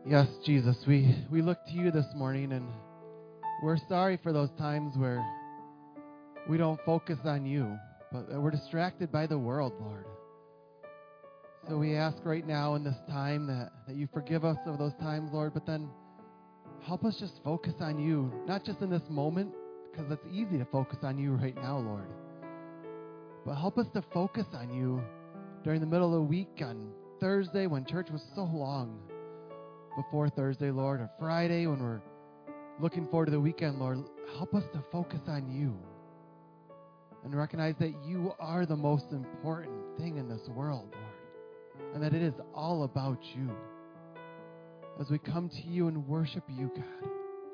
Yes, Jesus, we look to you this morning, and we're sorry for those times where we don't focus on you, but we're distracted by the world, Lord. So we ask right now in this time that you forgive us of those times, Lord, but then help us just focus on you, not just in this moment, because it's easy to focus on you right now, Lord. But help us to focus on you during the middle of the week on Thursday when church was so long before Thursday, Lord, or Friday when we're looking forward to the weekend, Lord. Help us to focus on you and recognize that you are the most important thing in this world, Lord, and that it is all about you. As we come to you and worship you, God.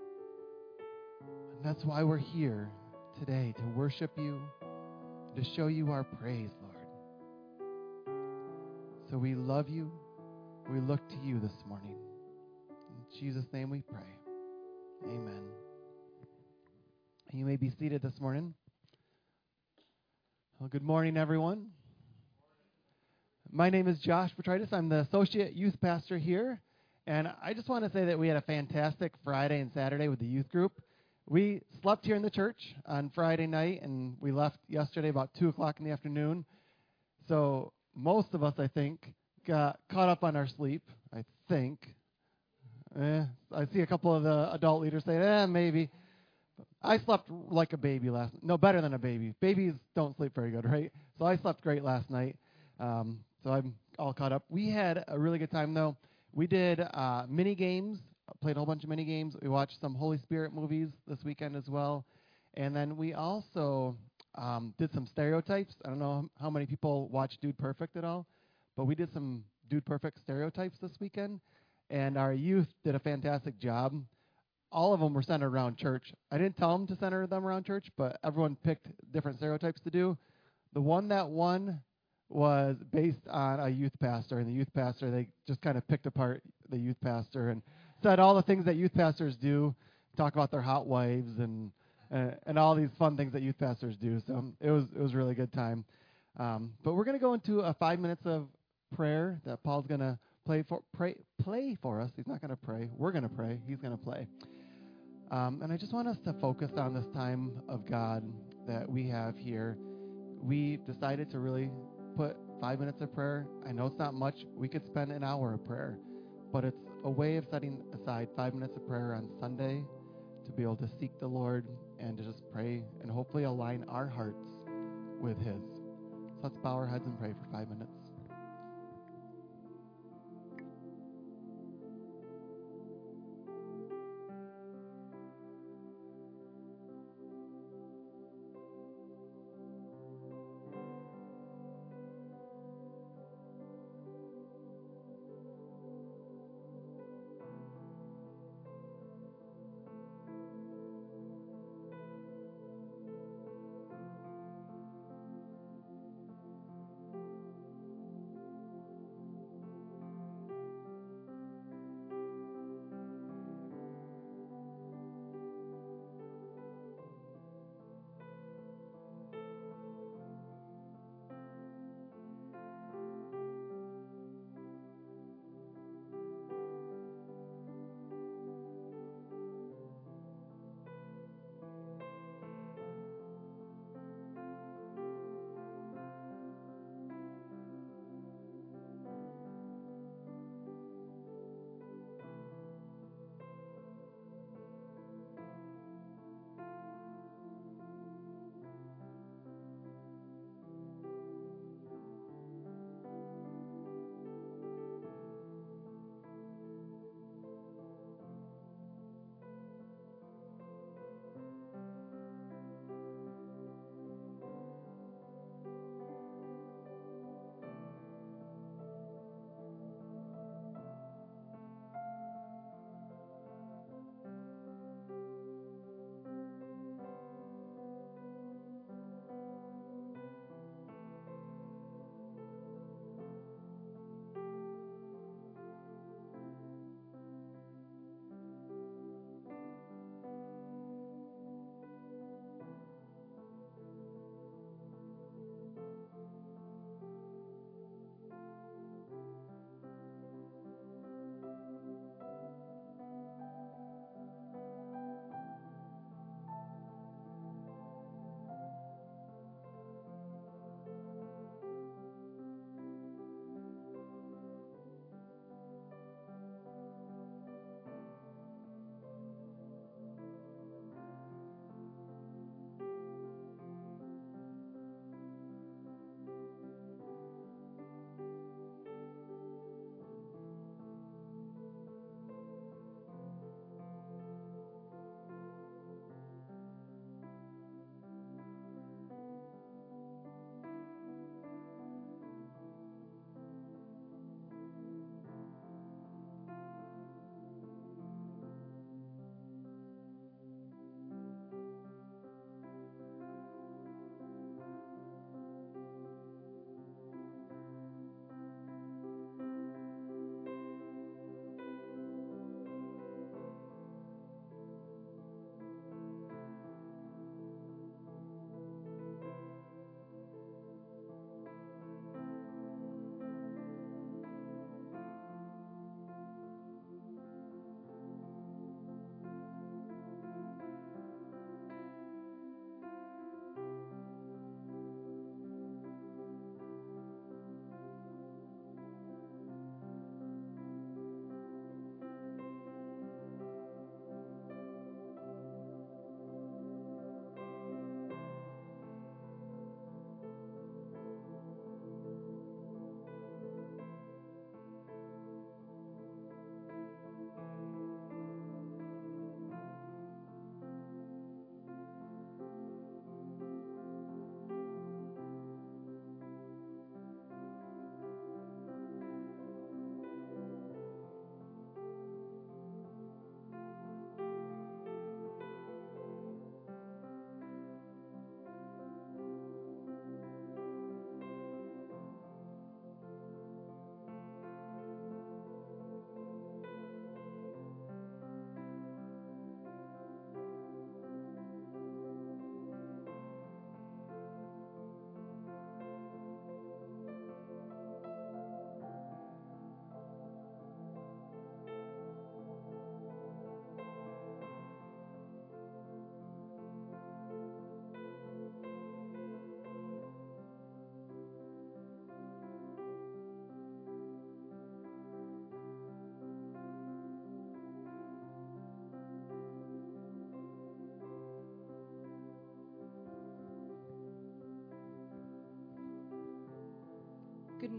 And that's why we're here today, to worship you, to show you our praise, Lord. So we love you. We look to you this morning. In Jesus' name we pray. Amen. You may be seated this morning. Well, good morning, everyone. My name is Josh Petritis. I'm the associate youth pastor here. And I just want to say that we had a fantastic Friday and Saturday with the youth group. We slept here in the church on Friday night, and we left yesterday about 2 o'clock in the afternoon. So most of us, I think, got caught up on our sleep, I think. I see a couple of the adult leaders say, maybe. I slept like a baby last night. No, better than a baby. Babies don't sleep very good, right? So I slept great last night. So I'm all caught up. We had a really good time, though. We did mini games, played a whole bunch of mini games. We watched some Holy Spirit movies this weekend as well. And then we also did some stereotypes. I don't know how many people watch Dude Perfect at all, but we did some Dude Perfect stereotypes this weekend. And our youth did a fantastic job. All of them were centered around church. I didn't tell them to center them around church, but everyone picked different stereotypes to do. The one that won was based on a youth pastor, and the youth pastor, they just kind of picked apart the youth pastor and said all the things that youth pastors do, talk about their hot wives and all these fun things that youth pastors do. So it was a really good time. But we're going to go into 5 minutes of prayer that Paul's going to play for us. He's not going to pray. We're going to pray. He's going to play. And I just want us to focus on this time of God that we have here. We decided to really put 5 minutes of prayer. I know it's not much. We could spend an hour of prayer, but it's a way of setting aside 5 minutes of prayer on Sunday to be able to seek the Lord and to just pray and hopefully align our hearts with His. So let's bow our heads and pray for 5 minutes.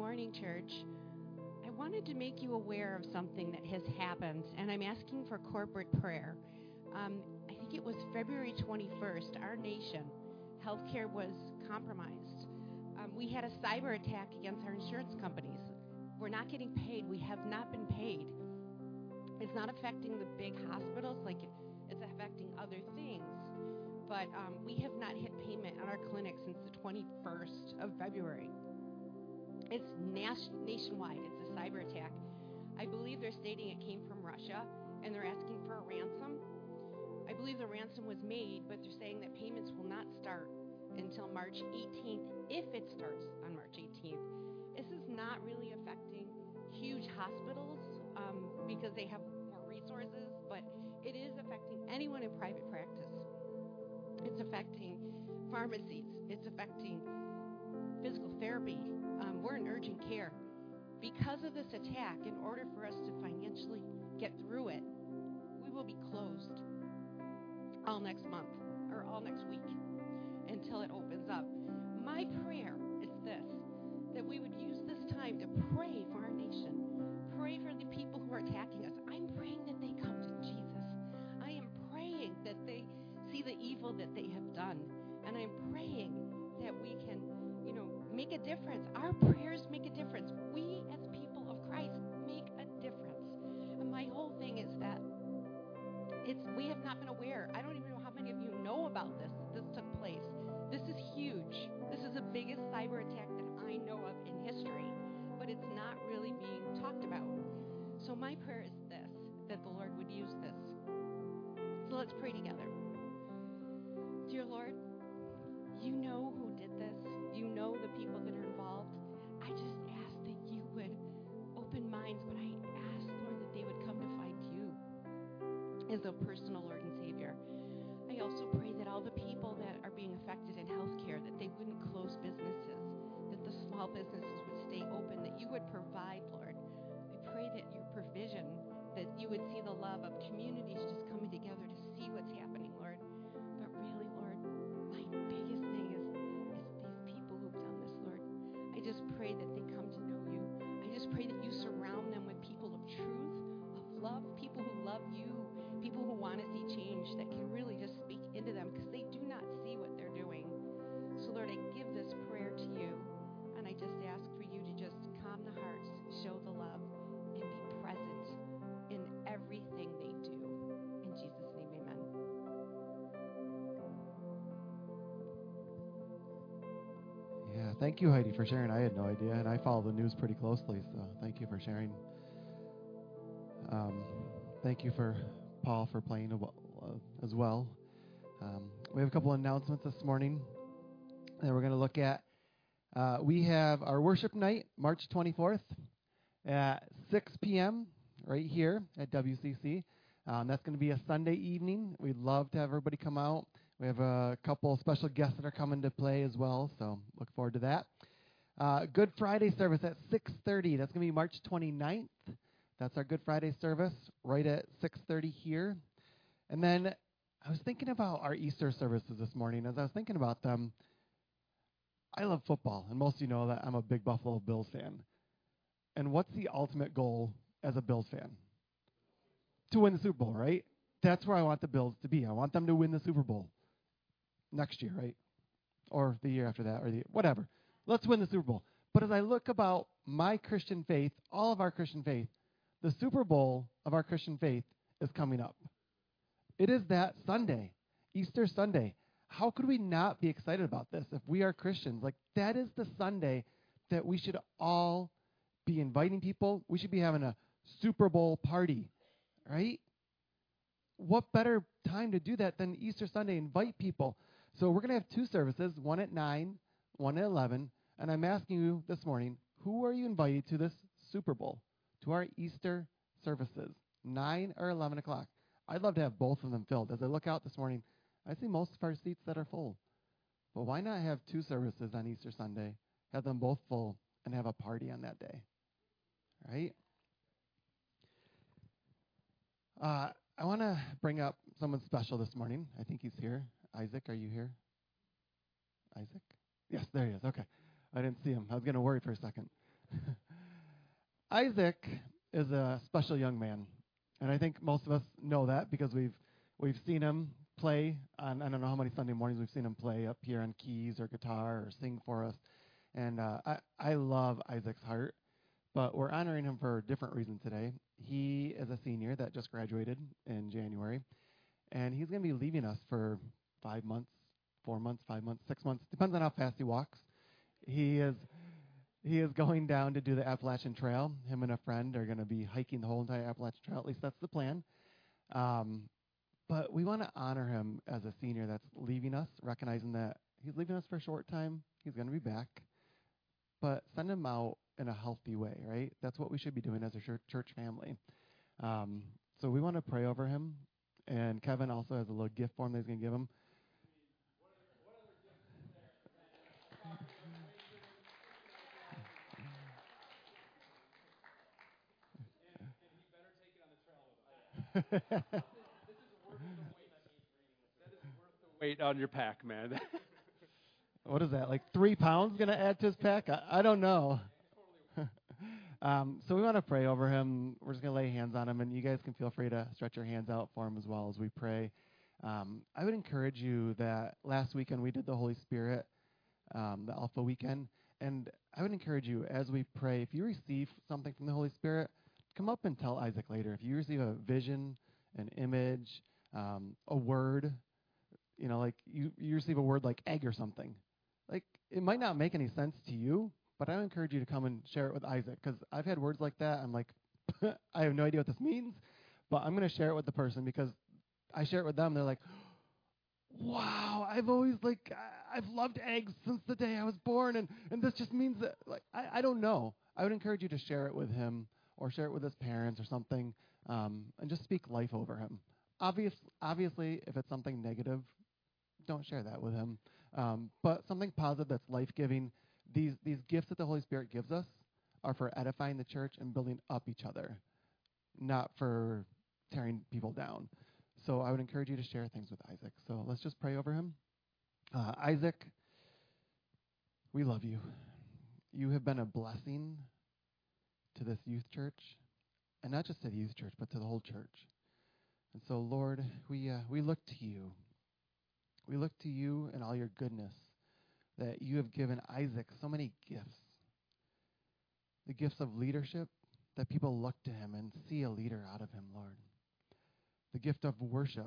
morning, church. I wanted to make you aware of something that has happened, and I'm asking for corporate prayer. I think it was February 21st, our nation, healthcare was compromised. We had a cyber attack against our insurance companies. We're not getting paid. We have not been paid. It's not affecting the big hospitals like it's affecting other things. But we have not hit payment on our clinic since the 21st of February. It's nationwide. It's a cyber attack. I believe they're stating it came from Russia, and they're asking for a ransom. I believe the ransom was made, but they're saying that payments will not start until March 18th, if it starts on March 18th. This is not really affecting huge hospitals because they have more resources, but it is affecting anyone in private practice. It's affecting pharmacies. It's affecting physical therapy. We're in urgent care. Because of this attack, in order for us to financially get through it, we will be closed all next month or all next week until it opens up. My prayer is this, that we would use this time to pray for our nation, pray for the people who are attacking us. I'm praying that they come to Jesus. I am praying that they see the evil that they have done. And I'm praying that we can, make a difference. Our prayers make a difference. We as people of Christ make a difference. And my whole thing is that we have not been aware. I don't even know how many of you know about this. This took place. This is huge. This is the biggest cyber attack that I know of in history, but it's not really being talked about. So my prayer is this, that the Lord would use this. So let's pray together. Dear Lord, you know who did this. You know the people that are involved. I just ask that you would open minds, but I ask, Lord, that they would come to find you as a personal Lord and Savior. I also pray that all the people that are being affected in healthcare, that they wouldn't close businesses, that the small businesses would stay open, that you would provide, Lord. I pray that your provision, that you would see the love of communities just coming together to see what's happening, Lord. But really, Lord, my biggest thing is these people who've done this, Lord. I just pray that they come to know you. I just pray that you surround them with people of truth, of love, people who love you, people who want to see change, that can really just speak into them because they do not see what they're doing. So, Lord, I give this prayer to you, and I just ask for you to just calm the hearts, show the love, and be present in everything they do. In Jesus' name, amen. Yeah, thank you, Heidi, for sharing. I had no idea, and I follow the news pretty closely, so thank you for sharing. Thank you for Paul for playing as well. We have a couple announcements this morning that we're going to look at. We have our worship night, March 24th at 6 p.m. right here at WCC. That's going to be a Sunday evening. We'd love to have everybody come out. We have a couple special guests that are coming to play as well, so look forward to that. Good Friday service at 6:30. That's going to be March 29th. That's our Good Friday service right at 6:30 here. And then I was thinking about our Easter services this morning. As I was thinking about them, I love football, and most of you know that I'm a big Buffalo Bills fan. And what's the ultimate goal as a Bills fan? To win the Super Bowl, right? That's where I want the Bills to be. I want them to win the Super Bowl next year, right? Or the year after that, or whatever. Let's win the Super Bowl. But as I look about my Christian faith, all of our Christian faith, the Super Bowl of our Christian faith is coming up. It is that Sunday, Easter Sunday. How could we not be excited about this if we are Christians? Like, that is the Sunday that we should all be inviting people. We should be having a Super Bowl party, right? What better time to do that than Easter Sunday? Invite people. So we're going to have two services, one at 9, one at 11. And I'm asking you this morning, who are you invited to this Super Bowl, to our Easter services, 9 or 11 o'clock? I'd love to have both of them filled. As I look out this morning, I see most of our seats that are full. But why not have two services on Easter Sunday, have them both full, and have a party on that day, right? I want to bring up someone special this morning. I think he's here. Isaac, are you here? Isaac? Yes, there he is. Okay. I didn't see him. I was going to worry for a second. Isaac is a special young man, and I think most of us know that because we've seen him play on, I don't know how many Sunday mornings we've seen him play up here on keys or guitar or sing for us. And I love Isaac's heart, but we're honoring him for a different reason today. He is a senior that just graduated in January, and he's going to be leaving us for 5 months, 4 months, 5 months, 6 months, depends on how fast he walks. He is going down to do the Appalachian Trail. Him and a friend are going to be hiking the whole entire Appalachian Trail. At least that's the plan. But we want to honor him as a senior that's leaving us, recognizing that he's leaving us for a short time. He's going to be back. But send him out in a healthy way, right? That's what we should be doing as a church family. So we want to pray over him. And Kevin also has a little gift for him that he's going to give him. Weight on your pack, man. What is that, like 3 pounds going to add to his pack? I don't know. So we want to pray over him. We're just going to lay hands on him, and you guys can feel free to stretch your hands out for him as well as we pray. I would encourage you that last weekend we did the Holy Spirit, the Alpha Weekend, and I would encourage you as we pray, if you receive something from the Holy Spirit, come up and tell Isaac later. If you receive a vision, an image, a word, like you receive a word like egg or something, like it might not make any sense to you, but I would encourage you to come and share it with Isaac, because I've had words like that. I'm like, I have no idea what this means, but I'm going to share it with the person because I share it with them. They're like, wow, I've loved eggs since the day I was born, and this just means that, like, I don't know. I would encourage you to share it with him or share it with his parents or something, and just speak life over him. Obviously, if it's something negative, don't share that with him. But something positive that's life-giving, these gifts that the Holy Spirit gives us are for edifying the church and building up each other, not for tearing people down. So I would encourage you to share things with Isaac. So let's just pray over him. Isaac, we love you. You have been a blessing to this youth church, and not just to the youth church, but to the whole church. And so, Lord, we look to you. We look to you and all your goodness, that you have given Isaac so many gifts. The gifts of leadership, that people look to him and see a leader out of him, Lord. The gift of worship,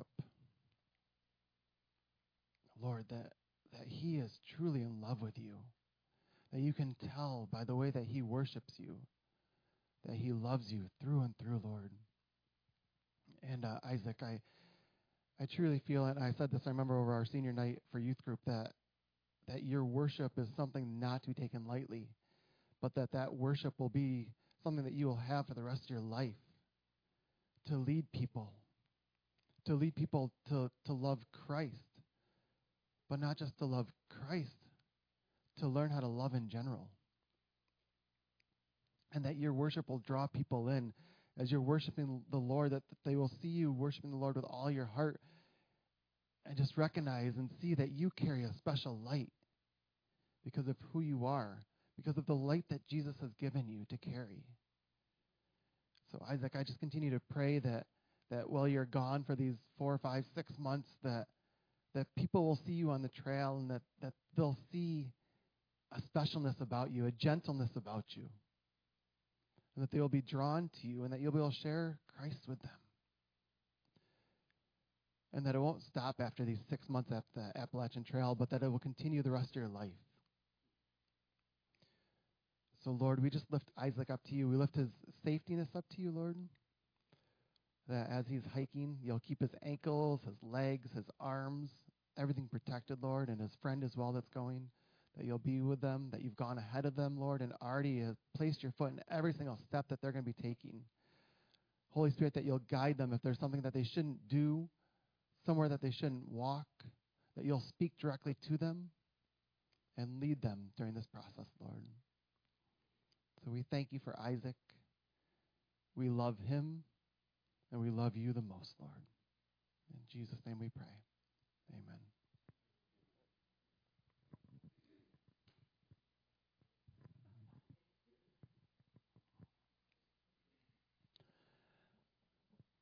Lord, that he is truly in love with you, that you can tell by the way that he worships you, that he loves you through and through, Lord. And Isaac, I truly feel, and I said this, I remember over our senior night for youth group, that your worship is something not to be taken lightly, but that worship will be something that you will have for the rest of your life, to lead people to love Christ, but not just to love Christ, to learn how to love in general. And that your worship will draw people in as you're worshiping the Lord, that they will see you worshiping the Lord with all your heart and just recognize and see that you carry a special light because of who you are, because of the light that Jesus has given you to carry. So, Isaac, I just continue to pray that while you're gone for these 4, 5, 6 months, that people will see you on the trail, and that they'll see a specialness about you, a gentleness about you, and that they will be drawn to you, and that you'll be able to share Christ with them. And that it won't stop after these 6 months at the Appalachian Trail, but that it will continue the rest of your life. So, Lord, we just lift Isaac up to you. We lift his safetiness up to you, Lord. That as he's hiking, you'll keep his ankles, his legs, his arms, everything protected, Lord, and his friend as well that's going, that you'll be with them, that you've gone ahead of them, Lord, and already have placed your foot in every single step that they're going to be taking. Holy Spirit, that you'll guide them if there's something that they shouldn't do, somewhere that they shouldn't walk, that you'll speak directly to them and lead them during this process, Lord. So we thank you for Isaac. We love him, and we love you the most, Lord. In Jesus' name we pray. Amen.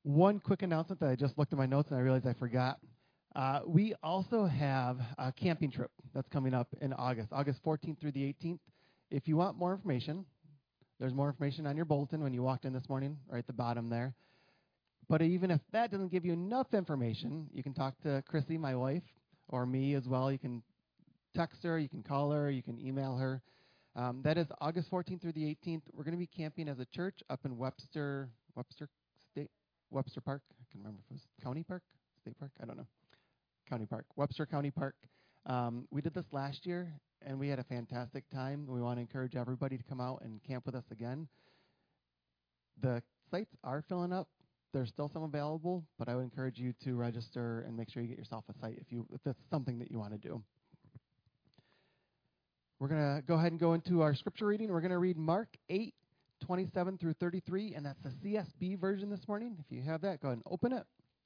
One quick announcement that I just looked at my notes and I realized I forgot. We also have a camping trip that's coming up in August 14th through the 18th. If you want more information, there's more information on your bulletin when you walked in this morning, right at the bottom there. But even if that doesn't give you enough information, you can talk to Chrissy, my wife, or me as well. You can text her, you can call her, you can email her. That is August 14th through the 18th. We're going to be camping as a church up in Webster Park. I can remember if it was County Park, State Park. I don't know. County Park, Webster County Park. We did this last year, and we had a fantastic time. We want to encourage everybody to come out and camp with us again. The sites are filling up. There's still some available, but I would encourage you to register and make sure you get yourself a site if that's something that you want to do. We're going to go ahead and go into our scripture reading. We're going to read Mark 8:27 through 33, and that's the CSB version this morning. If you have that, go ahead and open it.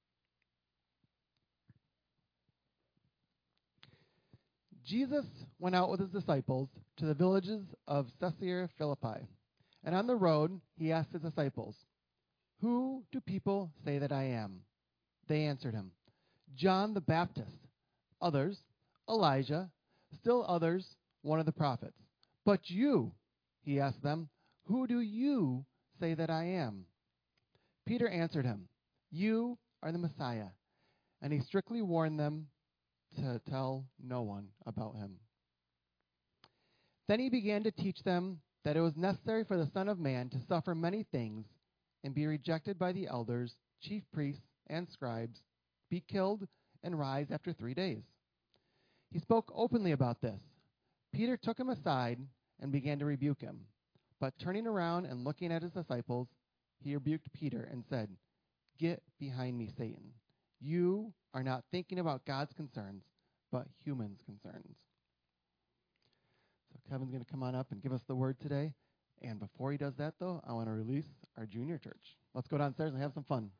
Jesus went out with his disciples to the villages of Caesarea Philippi, and on the road he asked his disciples, "Who do people say that I am?" They answered him, "John the Baptist. Others, Elijah. Still others, one of the prophets. But you," he asked them, "who do you say that I am?" Peter answered him, "You are the Messiah." And he strictly warned them to tell no one about him. Then he began to teach them that it was necessary for the Son of Man to suffer many things and be rejected by the elders, chief priests, and scribes, be killed, and rise after 3 days. He spoke openly about this. Peter took him aside and began to rebuke him. But turning around and looking at his disciples, he rebuked Peter and said, "Get behind me, Satan. You are not thinking about God's concerns, but humans' concerns." So Kevin's going to come on up and give us the word today. And before he does that, though, I want to release our junior church. Let's go downstairs and have some fun.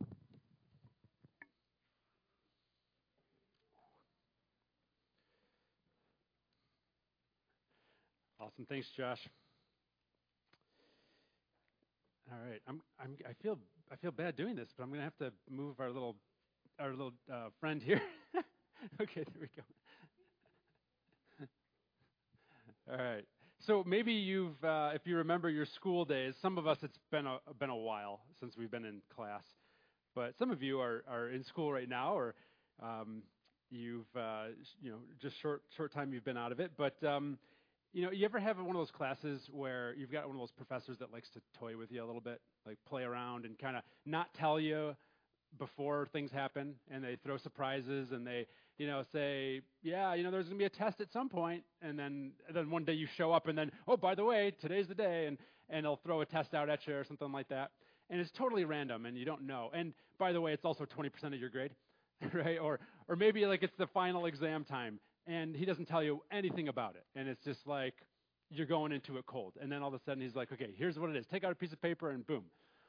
Awesome. Thanks, Josh. All right. I feel bad doing this, but I'm going to have to move our little friend here. Okay, there we go. All right. So maybe if you remember your school days, some of us it's been a while since we've been in class, but some of you are in school right now, or you've just short time you've been out of it. But you ever have one of those classes where you've got one of those professors that likes to toy with you a little bit, like play around and kind of not tell you before things happen, and they throw surprises, and they say, yeah, there's going to be a test at some point, and then one day you show up, and then, oh, by the way, today's the day, and they'll throw a test out at you or something like that, and it's totally random, and you don't know. And by the way, it's also 20% of your grade, right? Or maybe like it's the final exam time, and he doesn't tell you anything about it, and it's just like you're going into it cold, and then all of a sudden he's like, okay, here's what it is. Take out a piece of paper, and boom.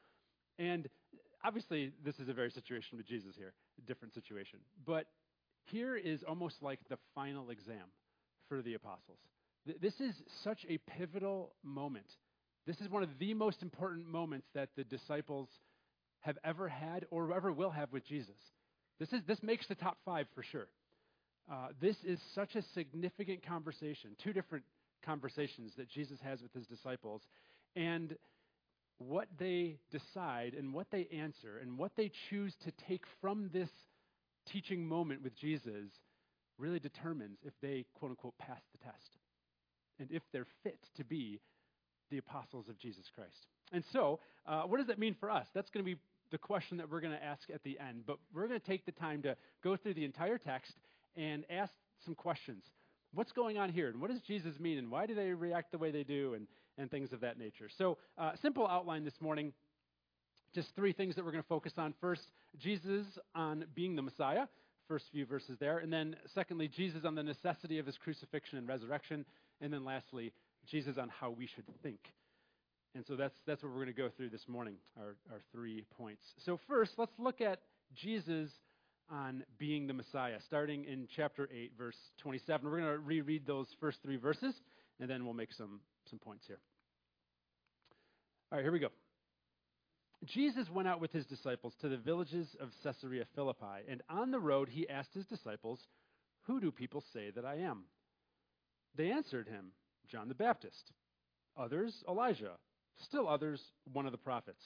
And obviously, this is a very situation with Jesus here, a different situation. But here is almost like the final exam for the apostles. This is such a pivotal moment. This is one of the most important moments that the disciples have ever had or ever will have with Jesus. This makes the top 5 for sure. This is such a significant conversation, 2 different conversations that Jesus has with his disciples. And what they decide and what they answer and what they choose to take from this teaching moment with Jesus really determines if they, quote unquote, pass the test and if they're fit to be the apostles of Jesus Christ. And so, what does that mean for us? That's going to be the question that we're going to ask at the end. But we're going to take the time to go through the entire text and ask some questions. What's going on here? And what does Jesus mean? And why do they react the way they do? And things of that nature. So, simple outline this morning. Just 3 things that we're going to focus on. First, Jesus on being the Messiah. First few verses there. And then, secondly, Jesus on the necessity of his crucifixion and resurrection. And then lastly, Jesus on how we should think. And so that's what we're going to go through this morning, our 3 points. So first, let's look at Jesus on being the Messiah, starting in chapter 8, verse 27. We're going to reread those first 3 verses, and then we'll make some points here. All right, here we go. Jesus went out with his disciples to the villages of Caesarea Philippi, and on the road he asked his disciples, "Who do people say that I am?" They answered him, "John the Baptist. Others, Elijah. Still others, one of the prophets."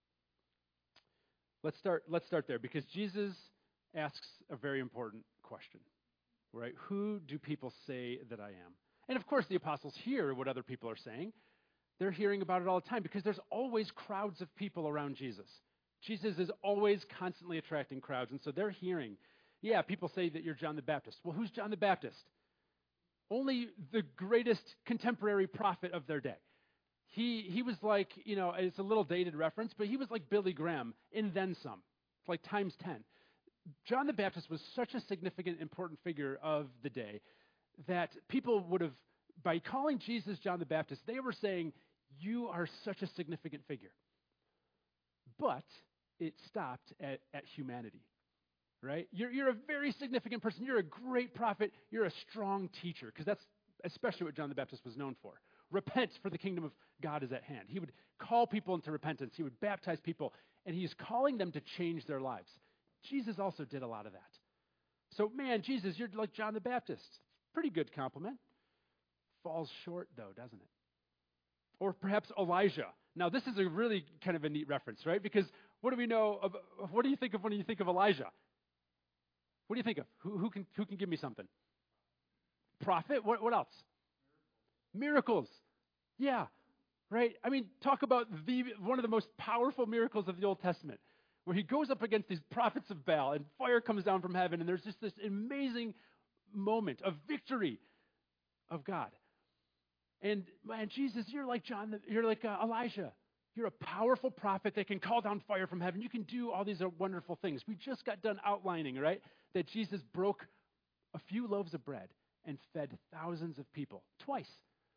Let's start there, because Jesus asks a very important question, right? Who do people say that I am? And of course, the apostles hear what other people are saying. They're hearing about it all the time because there's always crowds of people around Jesus. Jesus is always constantly attracting crowds, and so they're hearing, yeah, people say that you're John the Baptist. Well, who's John the Baptist? Only the greatest contemporary prophet of their day. He was like, it's a little dated reference, but he was like Billy Graham and then some, like times 10. John the Baptist was such a significant, important figure of the day that people would have, by calling Jesus John the Baptist, they were saying, you are such a significant figure. But it stopped at humanity, right? You're a very significant person. You're a great prophet. You're a strong teacher, because that's especially what John the Baptist was known for. Repent, for the kingdom of God is at hand. He would call people into repentance. He would baptize people, and he's calling them to change their lives. Jesus also did a lot of that. So, man, Jesus, you're like John the Baptist. Pretty good compliment. Falls short, though, doesn't it? Or perhaps Elijah. Now, this is a really kind of a neat reference, right? Because what do we know of, what do you think of when you think of Elijah? What do you think of? Who can give me something? Prophet? What else? Miracles. Yeah, right? I mean, talk about one of the most powerful miracles of the Old Testament, where he goes up against these prophets of Baal, and fire comes down from heaven, and there's just this amazing moment of victory of God. And man, Jesus, you're like Elijah. You're a powerful prophet that can call down fire from heaven. You can do all these wonderful things. We just got done outlining, right, that Jesus broke a few loaves of bread and fed thousands of people twice.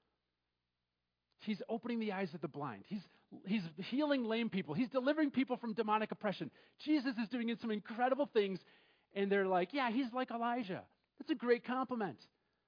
He's opening the eyes of the blind. He's healing lame people. He's delivering people from demonic oppression. Jesus is doing some incredible things, and they're like, yeah, he's like Elijah. That's a great compliment.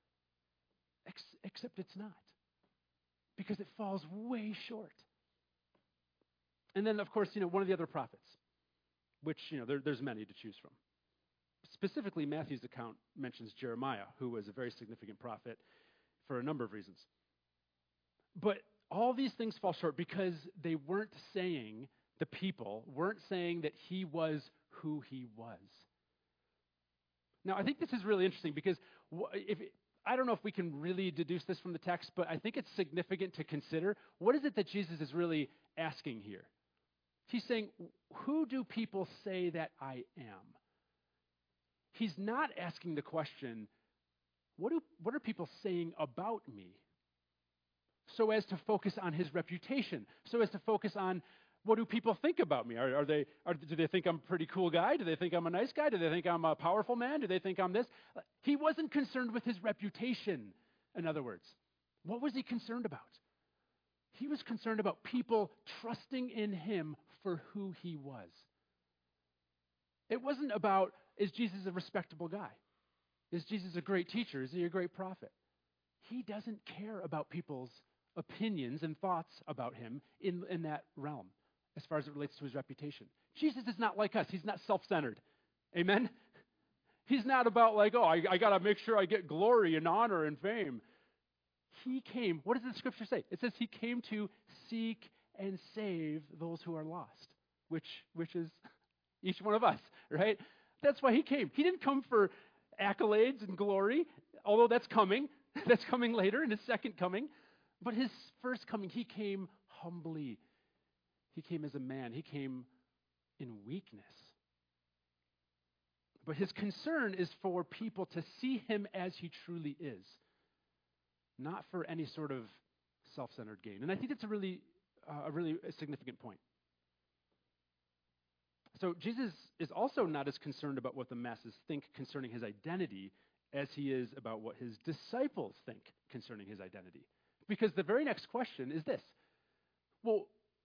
Except it's not, because it falls way short. And then, of course, one of the other prophets, which, there's many to choose from. Specifically, Matthew's account mentions Jeremiah, who was a very significant prophet for a number of reasons. But all these things fall short because the people weren't saying that he was who he was. Now, I think this is really interesting because I don't know if we can really deduce this from the text, but I think it's significant to consider. What is it that Jesus is really asking here? He's saying, who do people say that I am? He's not asking the question, what are people saying about me? So as to focus on his reputation, so as to focus on what do people think about me? Do they think I'm a pretty cool guy? Do they think I'm a nice guy? Do they think I'm a powerful man? Do they think I'm this? He wasn't concerned with his reputation, in other words. What was he concerned about? He was concerned about people trusting in him for who he was. It wasn't about, is Jesus a respectable guy? Is Jesus a great teacher? Is he a great prophet? He doesn't care about people's opinions and thoughts about him in that realm, as far as it relates to his reputation. Jesus is not like us. He's not self-centered. Amen? He's not about like, I got to make sure I get glory and honor and fame. He came, what does the scripture say? It says he came to seek and save those who are lost, which is each one of us, right? That's why he came. He didn't come for accolades and glory, although that's coming. That's coming later in his second coming. But his first coming, he came humbly. He came as a man. He came in weakness. But his concern is for people to see him as he truly is, not for any sort of self-centered gain. And I think that's a really significant point. So Jesus is also not as concerned about what the masses think concerning his identity as he is about what his disciples think concerning his identity. Because the very next question is this. Well,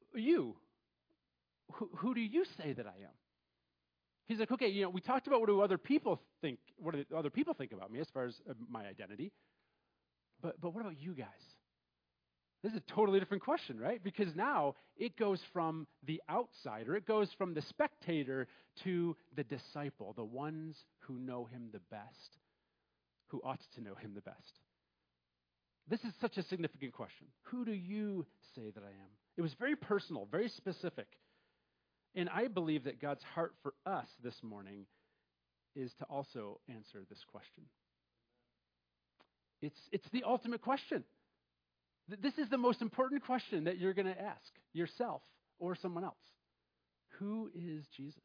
who do you say that I am? He's like, okay, we talked about what do other people think about me as far as my identity. But what about you guys? This is a totally different question, right? Because now it goes from the outsider, it goes from the spectator to the disciple, the ones who know him the best, who ought to know him the best. This is such a significant question. Who do you say that I am? It was very personal, very specific. And I believe that God's heart for us this morning is to also answer this question. It's the ultimate question. This is the most important question that you're going to ask yourself or someone else. Who is Jesus?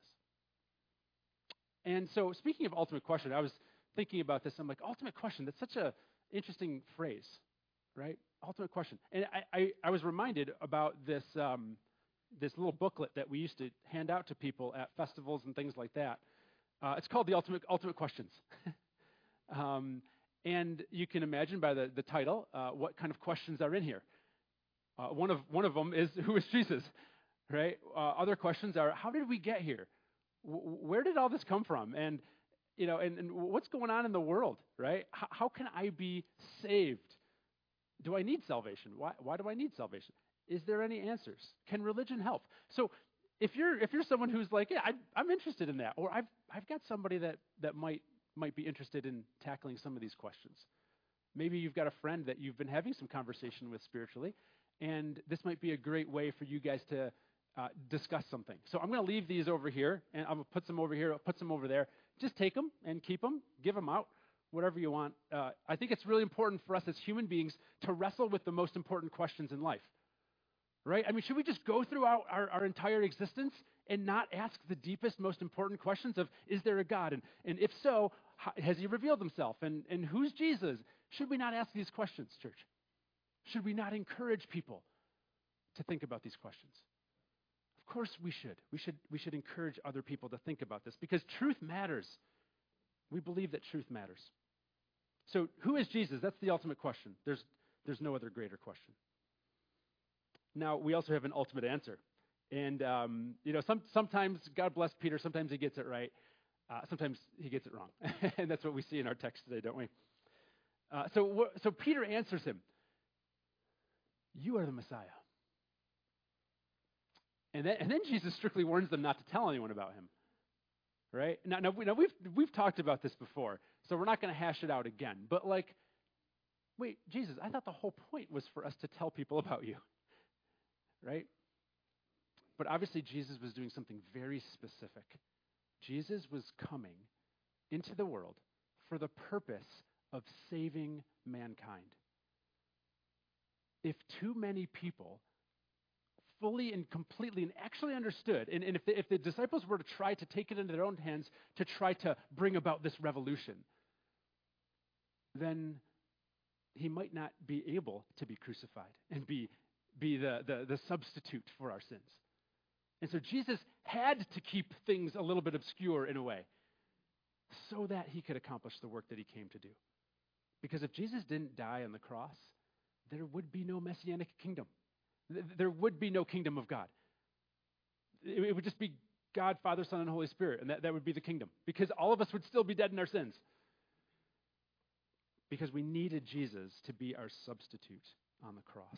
And so, speaking of ultimate question, I was thinking about this. I'm like, ultimate question, that's such an interesting phrase, right? Ultimate question. And I was reminded about this little booklet that we used to hand out to people at festivals and things like that. It's called The Ultimate Questions. And you can imagine by the title what kind of questions are in here. One of them is, who is Jesus? Right? Other questions are, how did we get here? Where did all this come from? And and what's going on in the world? Right? How can I be saved? Do I need salvation? Why do I need salvation? Is there any answers? Can religion help? So if you're someone who's like, yeah, I'm interested in that, or I've got somebody that might be interested in tackling some of these questions. Maybe you've got a friend that you've been having some conversation with spiritually, and this might be a great way for you guys to discuss something. So I'm going to leave these over here, and I'm going to put some over here, I'll put some over there. Just take them and keep them, give them out, whatever you want. I think it's really important for us as human beings to wrestle with the most important questions in life. Right? I mean, should we just go throughout our entire existence and not ask the deepest, most important questions of, is there a God? And if so, has he revealed himself? And who's Jesus? Should we not ask these questions, church? Should we not encourage people to think about these questions? Of course we should. We should encourage other people to think about this because truth matters. We believe that truth matters. So who is Jesus? That's the ultimate question. There's no other greater question. Now, we also have an ultimate answer. And, sometimes, God bless Peter, sometimes he gets it right. Sometimes he gets it wrong. And that's what we see in our text today, don't we? So Peter answers him, you are the Messiah. And then Jesus strictly warns them not to tell anyone about him. Right? Now we've talked about this before, so we're not going to hash it out again. But wait, Jesus, I thought the whole point was for us to tell people about you. Right? But obviously Jesus was doing something very specific. Jesus was coming into the world for the purpose of saving mankind. If too many people fully and completely and actually understood, and if the disciples were to try to take it into their own hands to try to bring about this revolution, then he might not be able to be crucified and be the substitute for our sins. And so Jesus had to keep things a little bit obscure in a way so that he could accomplish the work that he came to do. Because if Jesus didn't die on the cross, there would be no messianic kingdom. There would be no kingdom of God. It would just be God, Father, Son, and Holy Spirit, and that would be the kingdom. Because all of us would still be dead in our sins. Because we needed Jesus to be our substitute on the cross.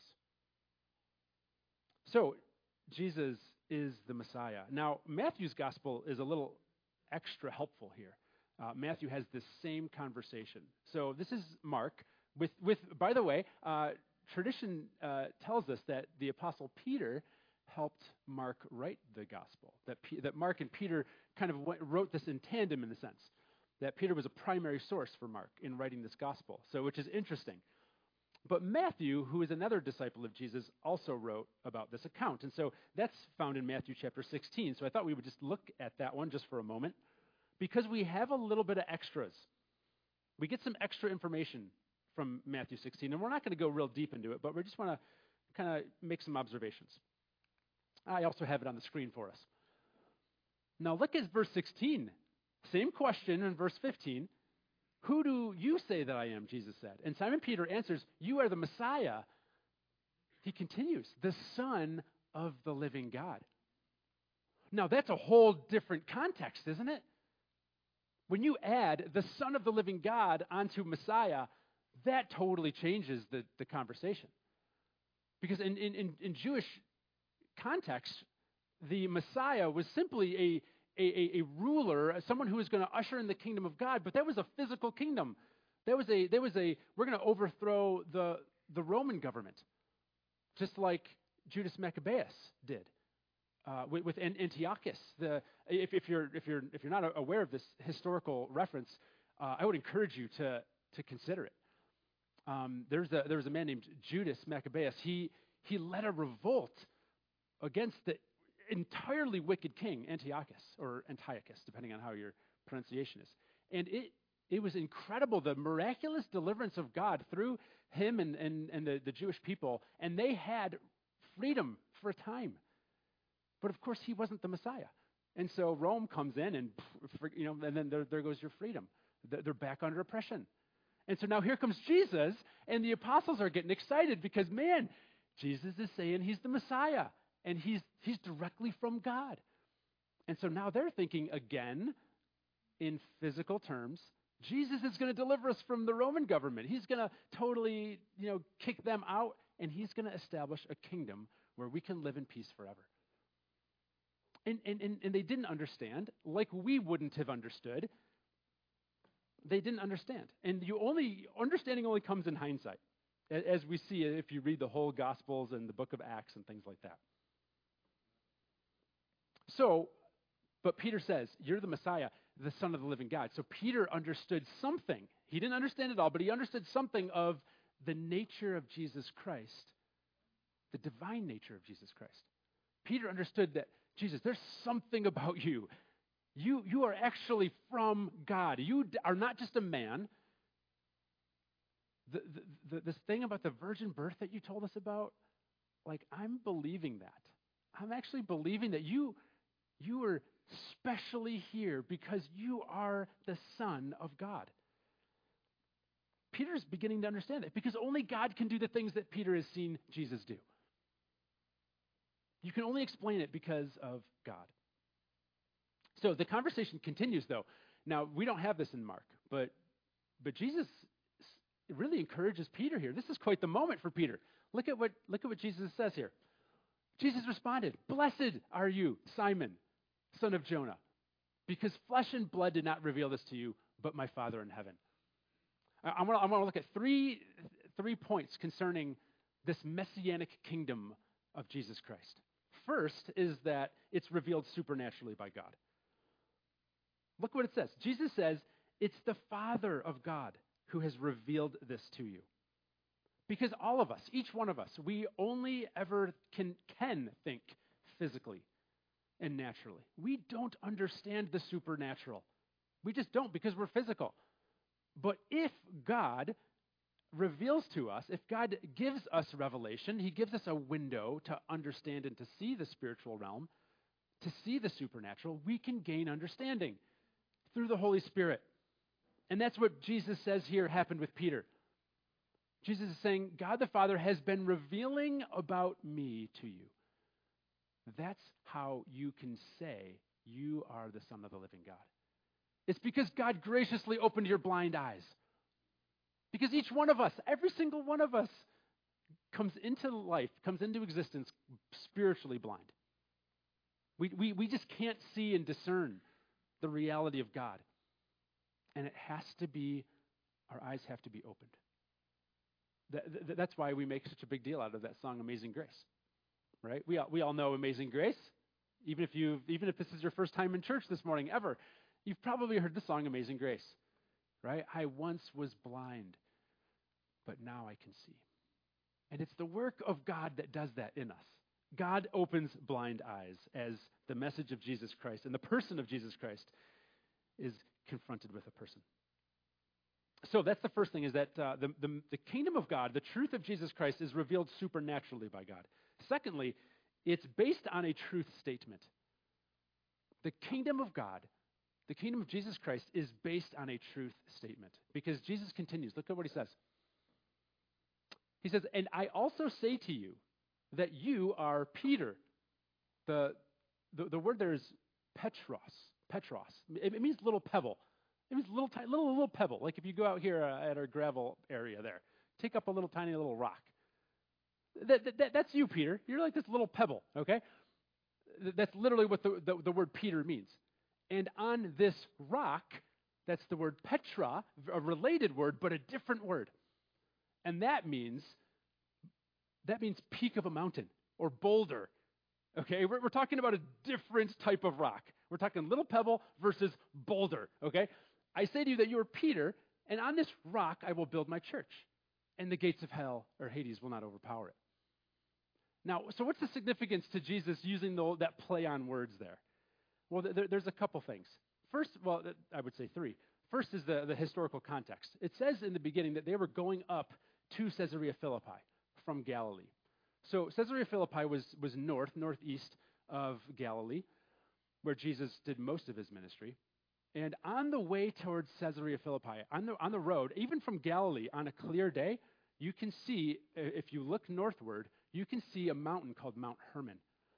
So, Jesus is the Messiah. Now, Matthew's gospel is a little extra helpful here. Matthew has this same conversation. So this is Mark. With by the way, tradition tells us that the Apostle Peter helped Mark write the gospel. That Mark and Peter kind of wrote this in tandem in a sense. That Peter was a primary source for Mark in writing this gospel. So which is interesting. But Matthew, who is another disciple of Jesus, also wrote about this account. And so that's found in Matthew chapter 16. So I thought we would just look at that one just for a moment because we have a little bit of extras. We get some extra information from Matthew 16, and we're not going to go real deep into it, but we just want to kind of make some observations. I also have it on the screen for us. Now look at verse 16. Same question in verse 15. Who do you say that I am, Jesus said. And Simon Peter answers, you are the Messiah. He continues, the Son of the living God. Now that's a whole different context, isn't it? When you add the Son of the living God onto Messiah, that totally changes the conversation. Because in Jewish context, the Messiah was simply a ruler, someone who was going to usher in the kingdom of God, but that was a physical kingdom. We're going to overthrow the Roman government, just like Judas Maccabeus did with Antiochus. If you're not aware of this historical reference, I would encourage you to consider it. There was a man named Judas Maccabeus. He led a revolt against the entirely wicked king Antiochus, or Antiochus, depending on how your pronunciation is. And it was incredible, the miraculous deliverance of God through him and the Jewish people, and they had freedom for a time. But of course, he wasn't the Messiah. And so Rome comes in, and then there goes your freedom. They're back under oppression. And so now here comes Jesus, and the apostles are getting excited because, man, Jesus is saying he's the Messiah, and he's directly from God. And so now they're thinking again in physical terms, Jesus is going to deliver us from the Roman government. He's going to totally, kick them out, and he's going to establish a kingdom where we can live in peace forever. And they didn't understand, like we wouldn't have understood. They didn't understand. And understanding only comes in hindsight, as we see if you read the whole Gospels and the book of Acts and things like that. So, but Peter says, you're the Messiah, the Son of the living God. So Peter understood something. He didn't understand it all, but he understood something of the nature of Jesus Christ, the divine nature of Jesus Christ. Peter understood that, Jesus, there's something about you. You are actually from God. You are not just a man. This thing about the virgin birth that you told us about, I'm believing that. I'm actually believing that you are specially here because you are the Son of God. Peter's beginning to understand that because only God can do the things that Peter has seen Jesus do. You can only explain it because of God. So the conversation continues, though. Now, we don't have this in Mark, but Jesus really encourages Peter here. This is quite the moment for Peter. Look at what Jesus says here. Jesus responded, "Blessed are you, Simon, son of Jonah, because flesh and blood did not reveal this to you, but my Father in heaven." I want to look at three points concerning this messianic kingdom of Jesus Christ. First is that it's revealed supernaturally by God. Look what it says. Jesus says, it's the Father of God who has revealed this to you. Because all of us, each one of us, we only ever can think physically and naturally. We don't understand the supernatural. We just don't because we're physical. But if God reveals to us, if God gives us revelation, he gives us a window to understand and to see the spiritual realm, to see the supernatural, we can gain understanding through the Holy Spirit. And that's what Jesus says here happened with Peter. Jesus is saying, God the Father has been revealing about me to you. That's how you can say you are the Son of the living God. It's because God graciously opened your blind eyes. Because each one of us, every single one of us, comes into life, comes into existence spiritually blind. We just can't see and discern the reality of God. And it has to be, our eyes have to be opened. That's why we make such a big deal out of that song, Amazing Grace. Right? We all know Amazing Grace. Even if this is your first time in church this morning ever, you've probably heard the song Amazing Grace. Right? I once was blind, but now I can see. And it's the work of God that does that in us. God opens blind eyes as the message of Jesus Christ and the person of Jesus Christ is confronted with a person. So that's the first thing, is that the kingdom of God, the truth of Jesus Christ, is revealed supernaturally by God. Secondly, it's based on a truth statement. The kingdom of God, the kingdom of Jesus Christ, is based on a truth statement. Because Jesus continues. Look at what he says. He says, "And I also say to you that you are Peter." The word there is Petros. It means little pebble. It means little pebble. Like if you go out here at our gravel area there, take up a little tiny little rock. That's you, Peter. You're like this little pebble, okay? That's literally what the word Peter means. And on this rock, that's the word Petra, a related word, but a different word. And that means peak of a mountain or boulder. Okay, we're talking about a different type of rock. We're talking little pebble versus boulder. Okay, I say to you that you are Peter, and on this rock I will build my church, and the gates of hell or Hades will not overpower it. Now, so what's the significance to Jesus using that play on words there? Well, there's a couple things. First, well, I would say three. First is the historical context. It says in the beginning that they were going up to Caesarea Philippi from Galilee. So Caesarea Philippi was northeast of Galilee, where Jesus did most of his ministry. And on the way towards Caesarea Philippi, on the road, even from Galilee on a clear day, you can see, if you look northward, you can see a mountain called Mount Hermon.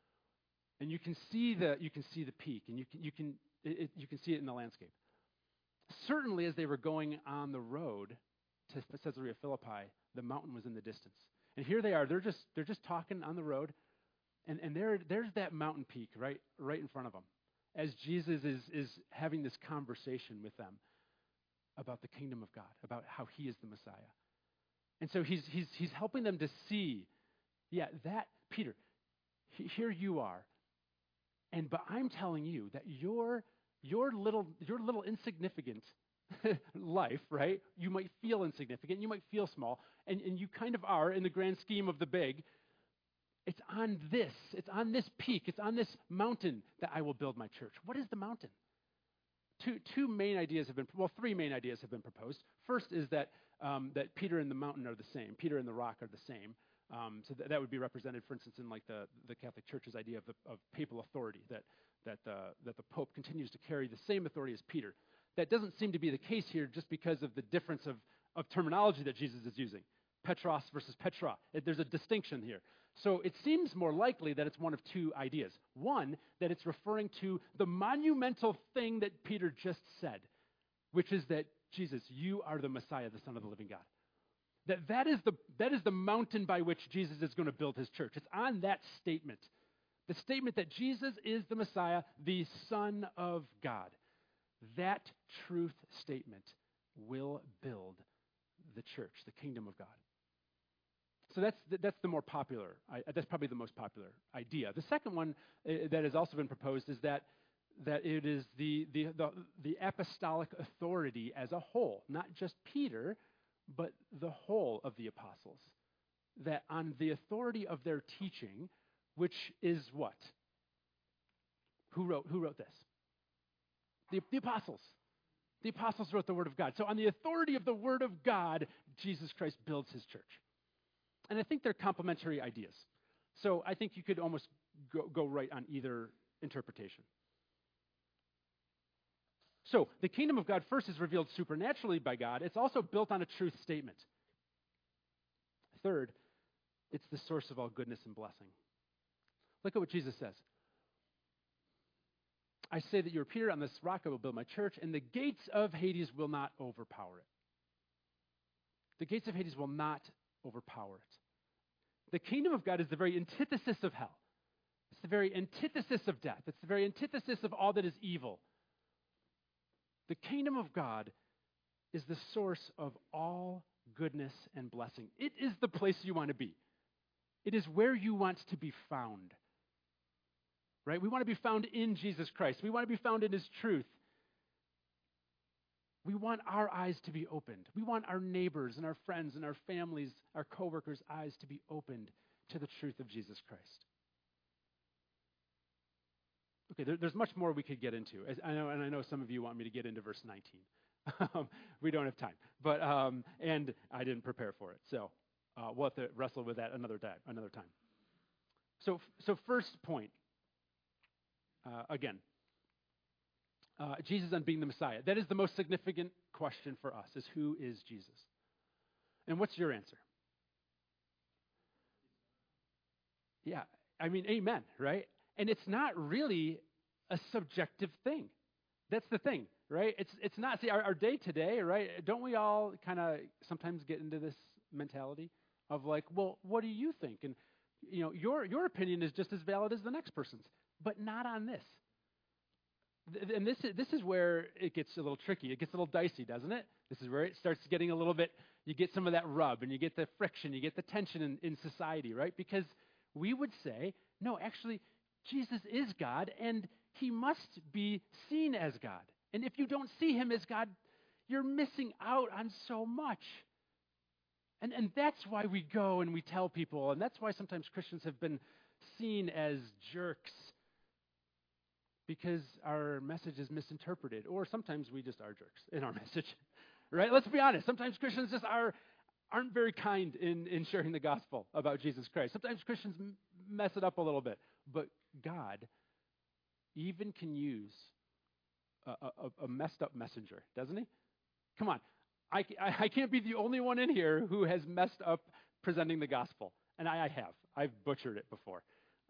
And you can see the peak, and you can see it in the landscape. Certainly, as they were going on the road to Caesarea Philippi, the mountain was in the distance. And here they are. They're just talking on the road, and there's that mountain peak right in front of them, as Jesus is having this conversation with them about the kingdom of God, about how He is the Messiah. And so he's helping them to see, that Peter, here you are, but I'm telling you that your little insignificant life, right? You might feel insignificant, you might feel small, and you kind of are in the grand scheme of the big. It's on this peak, it's on this mountain that I will build my church. What is the mountain? Three main ideas have been proposed. First is that Peter and the mountain are the same. Peter and the rock are the same. So that would be represented, for instance, in like the Catholic Church's idea of papal authority, that the Pope continues to carry the same authority as Peter. That doesn't seem to be the case here just because of the difference of terminology that Jesus is using. Petros versus Petra. There's a distinction here. So it seems more likely that it's one of two ideas. One, that it's referring to the monumental thing that Peter just said, which is that, Jesus, you are the Messiah, the Son of the living God. That is the mountain by which Jesus is going to build his church. It's on that statement. The statement that Jesus is the Messiah, the Son of God. That truth statement will build the church, the kingdom of God. So that's the more popular. That's probably the most popular idea. The second one that has also been proposed is that it is the apostolic authority as a whole, not just Peter, but the whole of the apostles. That on the authority of their teaching, which is what? Who wrote this? The apostles. The apostles wrote the Word of God. So on the authority of the Word of God, Jesus Christ builds his church. And I think they're complementary ideas. So I think you could almost go right on either interpretation. So the kingdom of God first is revealed supernaturally by God. It's also built on a truth statement. Third, it's the source of all goodness and blessing. Look at what Jesus says. I say that you are Peter, on this rock I will build my church, and the gates of Hades will not overpower it. The gates of Hades will not overpower it. The kingdom of God is the very antithesis of hell. It's the very antithesis of death. It's the very antithesis of all that is evil. The kingdom of God is the source of all goodness and blessing. It is the place you want to be. It is where you want to be found. Right? We want to be found in Jesus Christ. We want to be found in his truth. We want our eyes to be opened. We want our neighbors and our friends and our families, our coworkers' eyes to be opened to the truth of Jesus Christ. Okay, there's much more we could get into. I know some of you want me to get into verse 19. We don't have time, but and I didn't prepare for it, so we'll have to wrestle with that another time. So first point, again, Jesus on being the Messiah. That is the most significant question for us: is who is Jesus? And what's your answer? Yeah, I mean, amen, right? And it's not really a subjective thing. That's the thing, right? It's not, see, our day today, right? Don't we all kind of sometimes get into this mentality of like, well, what do you think? And, your opinion is just as valid as the next person's, but not on this. And this is where it gets a little tricky. It gets a little dicey, doesn't it? This is where it starts getting a little bit, you get some of that rub, and you get the friction, you get the tension in society, right? Because we would say, no, actually, Jesus is God, and he must be seen as God. And if you don't see him as God, you're missing out on so much. And that's why we go and we tell people, and that's why sometimes Christians have been seen as jerks, because our message is misinterpreted, or sometimes we just are jerks in our message, right? Let's be honest. Sometimes Christians just aren't very kind in sharing the gospel about Jesus Christ. Sometimes Christians mess it up a little bit, but God even can use a messed up messenger, doesn't he? Come on. I can't be the only one in here who has messed up presenting the gospel. And I have. I've butchered it before.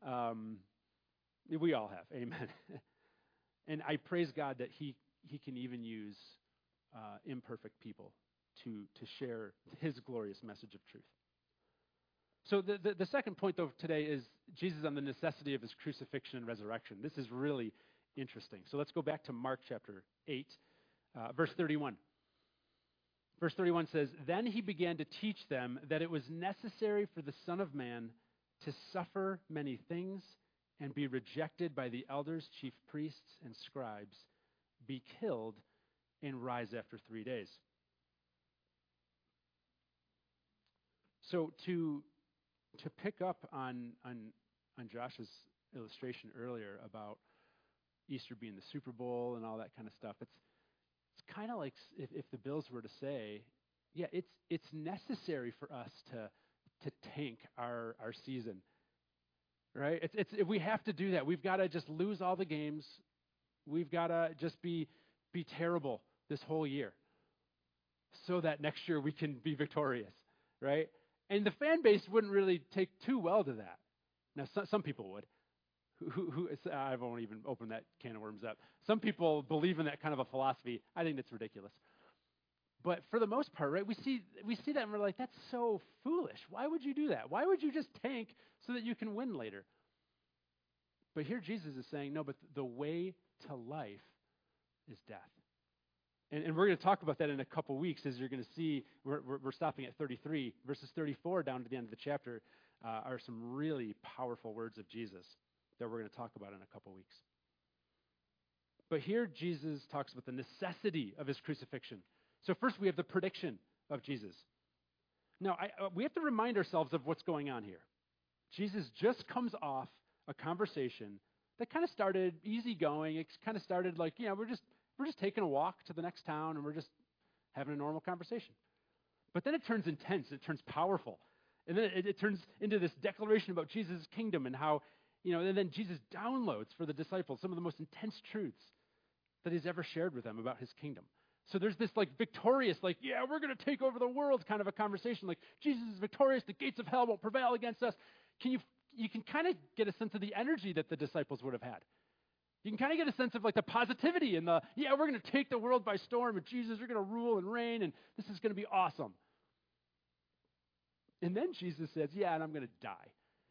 We all have. Amen. And I praise God that he can even use imperfect people to share his glorious message of truth. So the second point, though, today is Jesus on the necessity of his crucifixion and resurrection. This is really interesting. So let's go back to Mark chapter 8, verse 31. Verse 31 says, "Then he began to teach them that it was necessary for the Son of Man to suffer many things and be rejected by the elders, chief priests, and scribes, be killed, and rise after 3 days." So to pick up on Josh's illustration earlier about Easter being the Super Bowl and all that kind of stuff, it's kind of like if the Bills were to say, yeah, it's necessary for us to tank our season, right? It's we have to do that. We've got to just lose all the games. We've got to just be terrible this whole year so that next year we can be victorious, right? And the fan base wouldn't really take too well to that. Now, some people would. I won't even open that can of worms up. Some people believe in that kind of a philosophy. I think that's ridiculous. But for the most part, right, we see that and we're like, that's so foolish. Why would you do that? Why would you just tank so that you can win later? But here Jesus is saying, no, but the way to life is death. And we're going to talk about that in a couple weeks, as you're going to see. We're stopping at 33. Verses 34 down to the end of the chapter are some really powerful words of Jesus that we're going to talk about in a couple weeks. But here Jesus talks about the necessity of his crucifixion. So first we have the prediction of Jesus. Now, we have to remind ourselves of what's going on here. Jesus just comes off a conversation that kind of started easygoing. It kind of started like, we're just taking a walk to the next town and we're just having a normal conversation. But then it turns intense. It turns powerful. And then it turns into this declaration about Jesus' kingdom and how, and then Jesus downloads for the disciples some of the most intense truths that he's ever shared with them about his kingdom. So there's this like victorious, like, yeah, we're going to take over the world kind of a conversation. Like, Jesus is victorious. The gates of hell won't prevail against us. You can kind of get a sense of the energy that the disciples would have had. You can kind of get a sense of like the positivity and we're going to take the world by storm and Jesus, you're going to rule and reign and this is going to be awesome. And then Jesus says, yeah, and I'm going to die.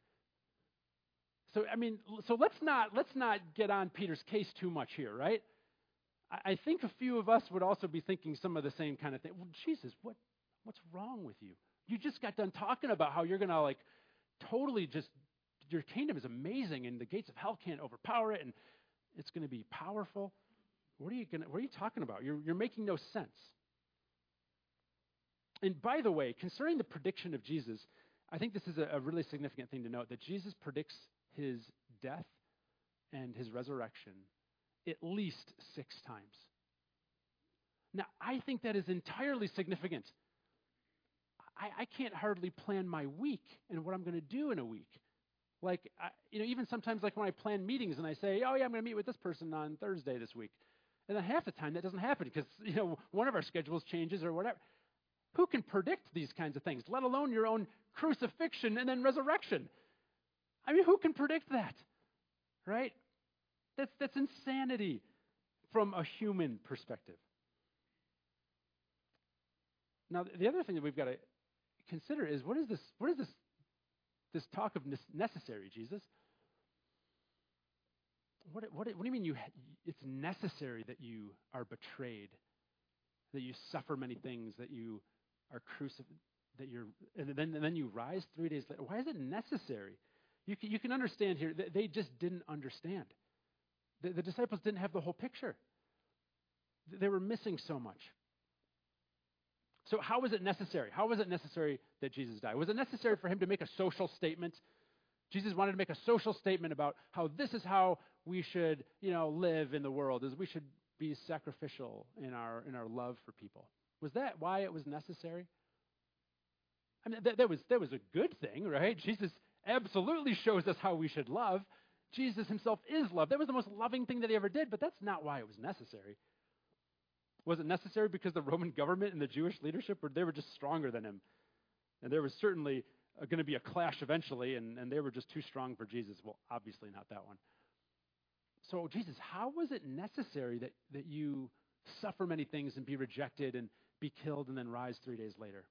So let's not get on Peter's case too much here, right? I think a few of us would also be thinking some of the same kind of thing. Well, Jesus, what's wrong with you? You just got done talking about how you're going to like totally just, your kingdom is amazing and the gates of hell can't overpower it and it's going to be powerful. What are you talking about? You're making no sense. And by the way, concerning the prediction of Jesus, I think this is a really significant thing to note, that Jesus predicts his death and his resurrection at least 6 times. Now, I think that is entirely significant. I can't hardly plan my week and what I'm going to do in a week. Like, even sometimes like when I plan meetings and I say, oh yeah, I'm going to meet with this person on Thursday this week. And then half the time that doesn't happen because, one of our schedules changes or whatever. Who can predict these kinds of things, let alone your own crucifixion and then resurrection? I mean, who can predict that, right? That's insanity from a human perspective. Now, the other thing that we've got to consider is, what is this talk of necessary, Jesus? What do you mean it's necessary that you are betrayed, that you suffer many things, that you are crucified, and then you rise 3 days later? Why is it necessary? You can understand here that they just didn't understand. The disciples didn't have the whole picture. They were missing so much. So how was it necessary? How was it necessary that Jesus died? Was it necessary for him to make a social statement? Jesus wanted to make a social statement about how this is how we should, live in the world, is we should be sacrificial in our love for people. Was that why it was necessary? I mean, that was a good thing, right? Jesus absolutely shows us how we should love. Jesus himself is love. That was the most loving thing that he ever did, but that's not why it was necessary. Was it necessary because the Roman government and the Jewish leadership, they were just stronger than him? And there was certainly going to be a clash eventually, and they were just too strong for Jesus. Well, obviously not that one. So, Jesus, how was it necessary that you suffer many things and be rejected and be killed and then rise 3 days later?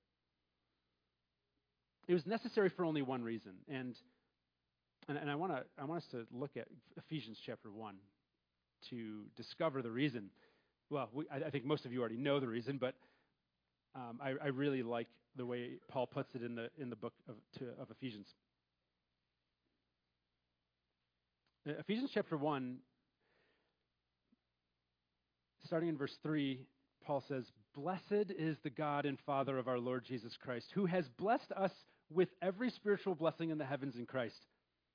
It was necessary for only one reason, and I want us to look at Ephesians chapter 1 to discover the reason. Well, I think most of you already know the reason, but I really like the way Paul puts it in the book of Ephesians. Ephesians chapter 1, starting in verse 3, Paul says, "Blessed is the God and Father of our Lord Jesus Christ, who has blessed us with every spiritual blessing in the heavens in Christ."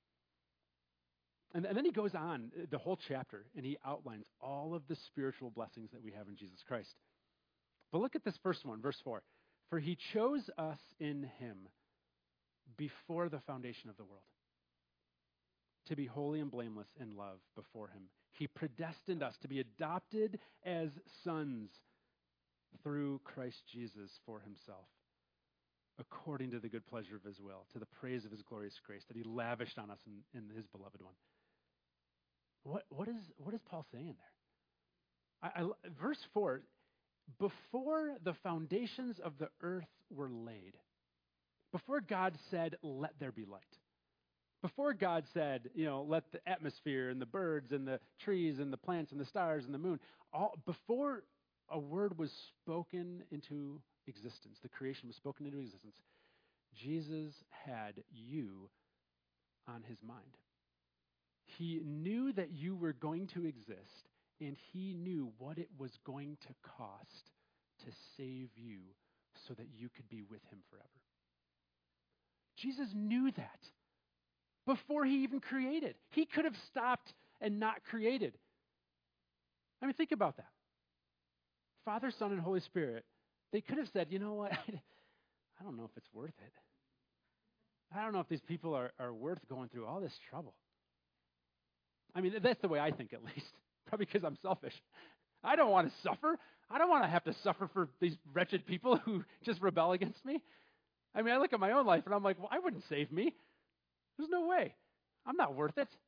And then he goes on the whole chapter, and he outlines all of the spiritual blessings that we have in Jesus Christ. But look at this first one, verse 4. "For he chose us in him before the foundation of the world, to be holy and blameless in love before him. He predestined us to be adopted as sons through Christ Jesus for himself, according to the good pleasure of his will, to the praise of his glorious grace that he lavished on us in his beloved one." What is Paul saying there? Verse 4, before the foundations of the earth were laid, before God said, "Let there be light," before God said, let the atmosphere and the birds and the trees and the plants and the stars and the moon, before a word was spoken into existence, the creation was spoken into existence, Jesus had you on his mind. He knew that you were going to exist, and he knew what it was going to cost to save you so that you could be with him forever. Jesus knew that before he even created. He could have stopped and not created. I mean, think about that. Father, Son, and Holy Spirit, they could have said, "You know what? I don't know if it's worth it. I don't know if these people are worth going through all this trouble." I mean, that's the way I think, at least. Probably because I'm selfish. I don't want to suffer. I don't want to have to suffer for these wretched people who just rebel against me. I mean, I look at my own life and I'm like, well, I wouldn't save me. There's no way. I'm not worth it.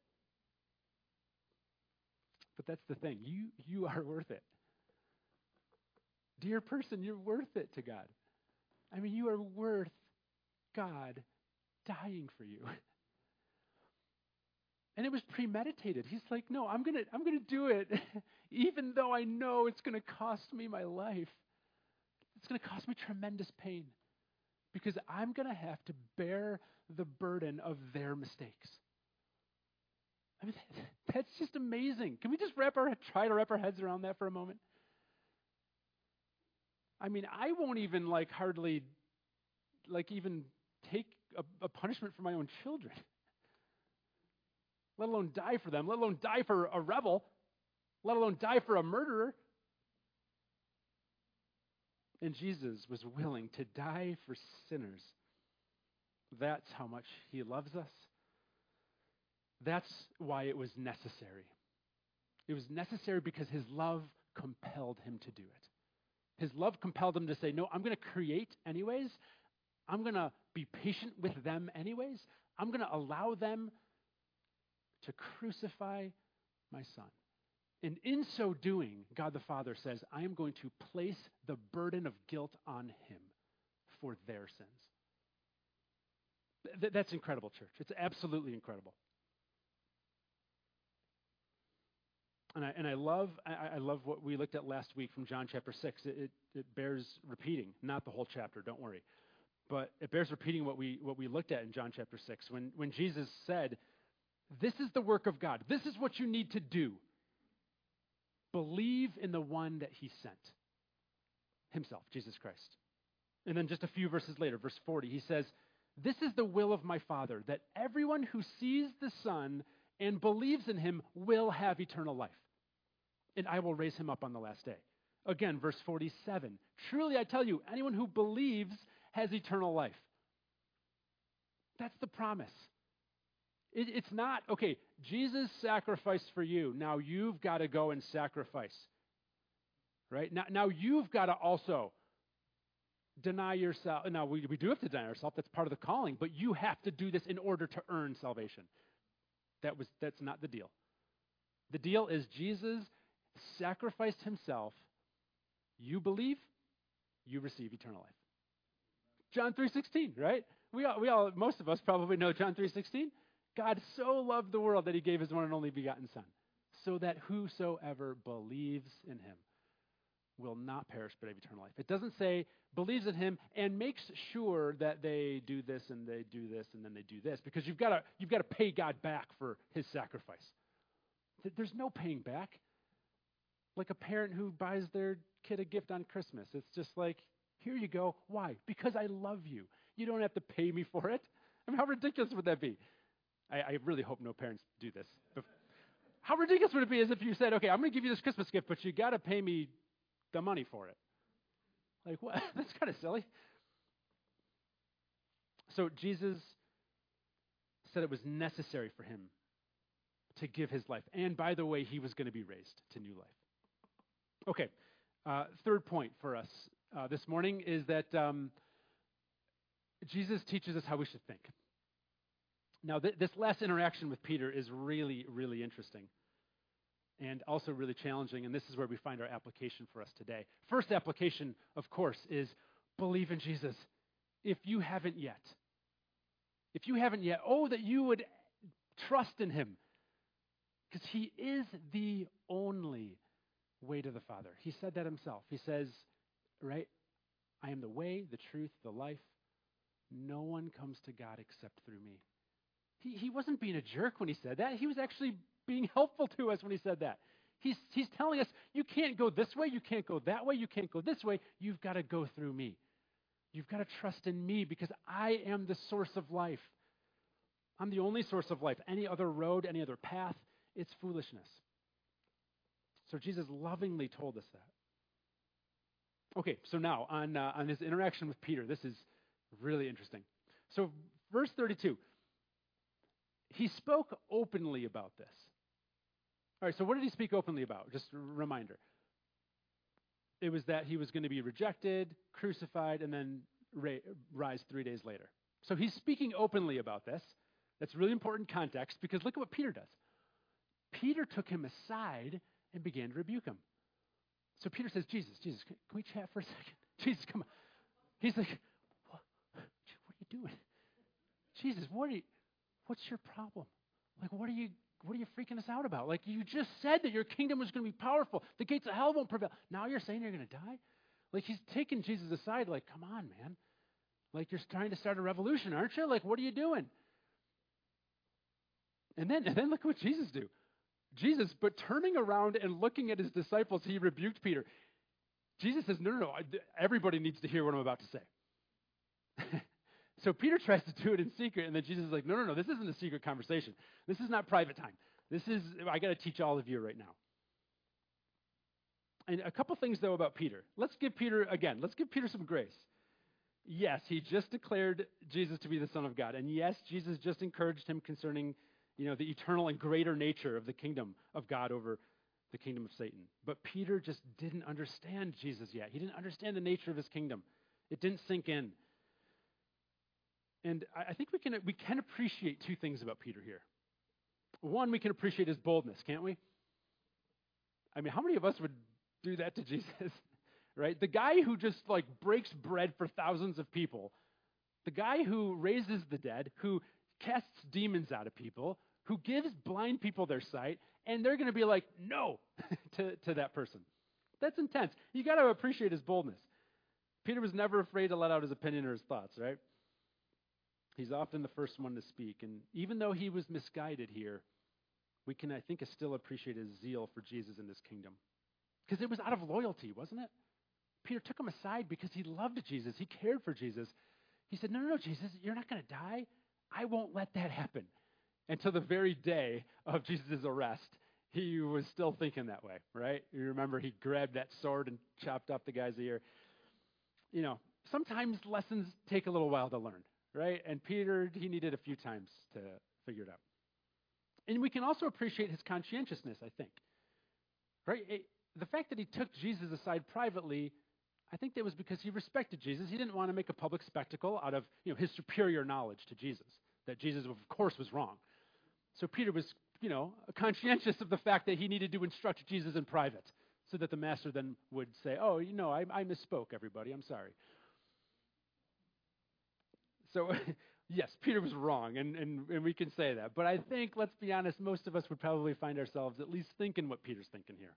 But that's the thing. You are worth it. Dear person, you're worth it to God. I mean, you are worth God dying for you. And it was premeditated. He's like, "No, I'm gonna do it, even though I know it's gonna cost me my life. It's gonna cost me tremendous pain, because I'm gonna have to bear the burden of their mistakes." I mean, that's just amazing. Can we just try to wrap our heads around that for a moment? I mean, I won't even hardly even take a punishment for my own children, let alone die for them, let alone die for a rebel, let alone die for a murderer. And Jesus was willing to die for sinners. That's how much he loves us. That's why it was necessary. It was necessary because his love compelled him to do it. His love compelled him to say, "No, I'm going to create anyways. I'm going to be patient with them anyways. I'm going to allow them to crucify my son. And in so doing, God the Father says, I am going to place the burden of guilt on him for their sins." That's incredible, church. It's absolutely incredible. And I love what we looked at last week from John chapter 6. It bears repeating, not the whole chapter, don't worry. But it bears repeating what we looked at in John chapter 6 when Jesus said, "This is the work of God. This is what you need to do. Believe in the one that he sent, himself, Jesus Christ." And then just a few verses later, verse 40, he says, "This is the will of my Father, that everyone who sees the Son and believes in him will have eternal life, and I will raise him up on the last day." Again, verse 47, "Truly I tell you, anyone who believes has eternal life." That's the promise. It's not, okay, Jesus sacrificed for you. Now you've got to go and sacrifice. Right? Now you've got to also deny yourself. Now we do have to deny ourselves. That's part of the calling. But you have to do this in order to earn salvation. That's not the deal. The deal is Jesus sacrificed himself. You believe, you receive eternal life. John 3:16, right? We all, most of us probably know John 3:16. God so loved the world that he gave his one and only begotten Son, so that whosoever believes in him will not perish but have eternal life. It doesn't say believes in him and makes sure that they do this and they do this and then they do this, because you've got to pay God back for his sacrifice. There's no paying back. Like a parent who buys their kid a gift on Christmas. It's just like, here you go. Why? Because I love you. You don't have to pay me for it. I mean, how ridiculous would that be? I really hope no parents do this. But how ridiculous would it be as if you said, okay, I'm going to give you this Christmas gift, but you got to pay me the money for it. Like, what? That's kind of silly. So Jesus said it was necessary for him to give his life. And by the way, he was going to be raised to new life. Okay, third point for us this morning is that Jesus teaches us how we should think. Now, this last interaction with Peter is really, really interesting and also really challenging, and this is where we find our application for us today. First application, of course, is believe in Jesus if you haven't yet. If you haven't yet, that you would trust in him, because he is the only way to the Father. He said that himself. He says, right, I am the way, the truth, the life. No one comes to God except through me. He wasn't being a jerk when he said that. He was actually being helpful to us when he said that. He's telling us, you can't go this way, you can't go that way, you can't go this way. You've got to go through me. You've got to trust in me because I am the source of life. I'm the only source of life. Any other road, any other path, it's foolishness. So Jesus lovingly told us that. Okay, so now on his interaction with Peter, this is really interesting. So verse 32, he spoke openly about this. All right, so what did he speak openly about? Just a reminder. It was that he was going to be rejected, crucified, and then rise 3 days later. So he's speaking openly about this. That's really important context, because look at what Peter does. Peter took him aside and began to rebuke him. So Peter says, Jesus, can we chat for a second? Jesus, come on. He's like, what are you doing? Jesus, what's your problem? Like, what are you freaking us out about? Like, you just said that your kingdom was going to be powerful. The gates of hell won't prevail. Now you're saying you're going to die? Like, he's taking Jesus aside, like, come on, man. Like, you're trying to start a revolution, aren't you? Like, what are you doing? And then look what Jesus do. Jesus, but turning around and looking at his disciples, he rebuked Peter. Jesus says, no, everybody needs to hear what I'm about to say. So Peter tries to do it in secret, and then Jesus is like, no, this isn't a secret conversation. This is not private time. I got to teach all of you right now. And a couple things, though, about Peter. Let's give Peter some grace. Yes, he just declared Jesus to be the Son of God. And yes, Jesus just encouraged him concerning, the eternal and greater nature of the kingdom of God over the kingdom of Satan. But Peter just didn't understand Jesus yet. He didn't understand the nature of his kingdom. It didn't sink in. And I think we can appreciate two things about Peter here. One, we can appreciate his boldness, can't we? I mean, how many of us would do that to Jesus? Right? The guy who just breaks bread for thousands of people, The guy who raises the dead, who casts demons out of people, who gives blind people their sight, and they're going to be like, no, to that person. That's intense. You got to appreciate his boldness. Peter was never afraid to let out his opinion or his thoughts, right? He's often the first one to speak. And even though he was misguided here, we can, I think, still appreciate his zeal for Jesus and his kingdom. Because it was out of loyalty, wasn't it? Peter took him aside because he loved Jesus. He cared for Jesus. He said, no, Jesus, you're not going to die. I won't let that happen. Until the very day of Jesus' arrest, he was still thinking that way, right? You remember he grabbed that sword and chopped off the guy's ear. You know, sometimes lessons take a little while to learn, right? And Peter, he needed a few times to figure it out. And we can also appreciate his conscientiousness, I think, right? The fact that he took Jesus aside privately, I think that was because he respected Jesus. He didn't want to make a public spectacle out of his superior knowledge to Jesus, that Jesus, of course, was wrong. So Peter was, conscientious of the fact that he needed to instruct Jesus in private so that the master then would say, oh, I misspoke, everybody. I'm sorry. So, yes, Peter was wrong, and we can say that. But I think, let's be honest, most of us would probably find ourselves at least thinking what Peter's thinking here.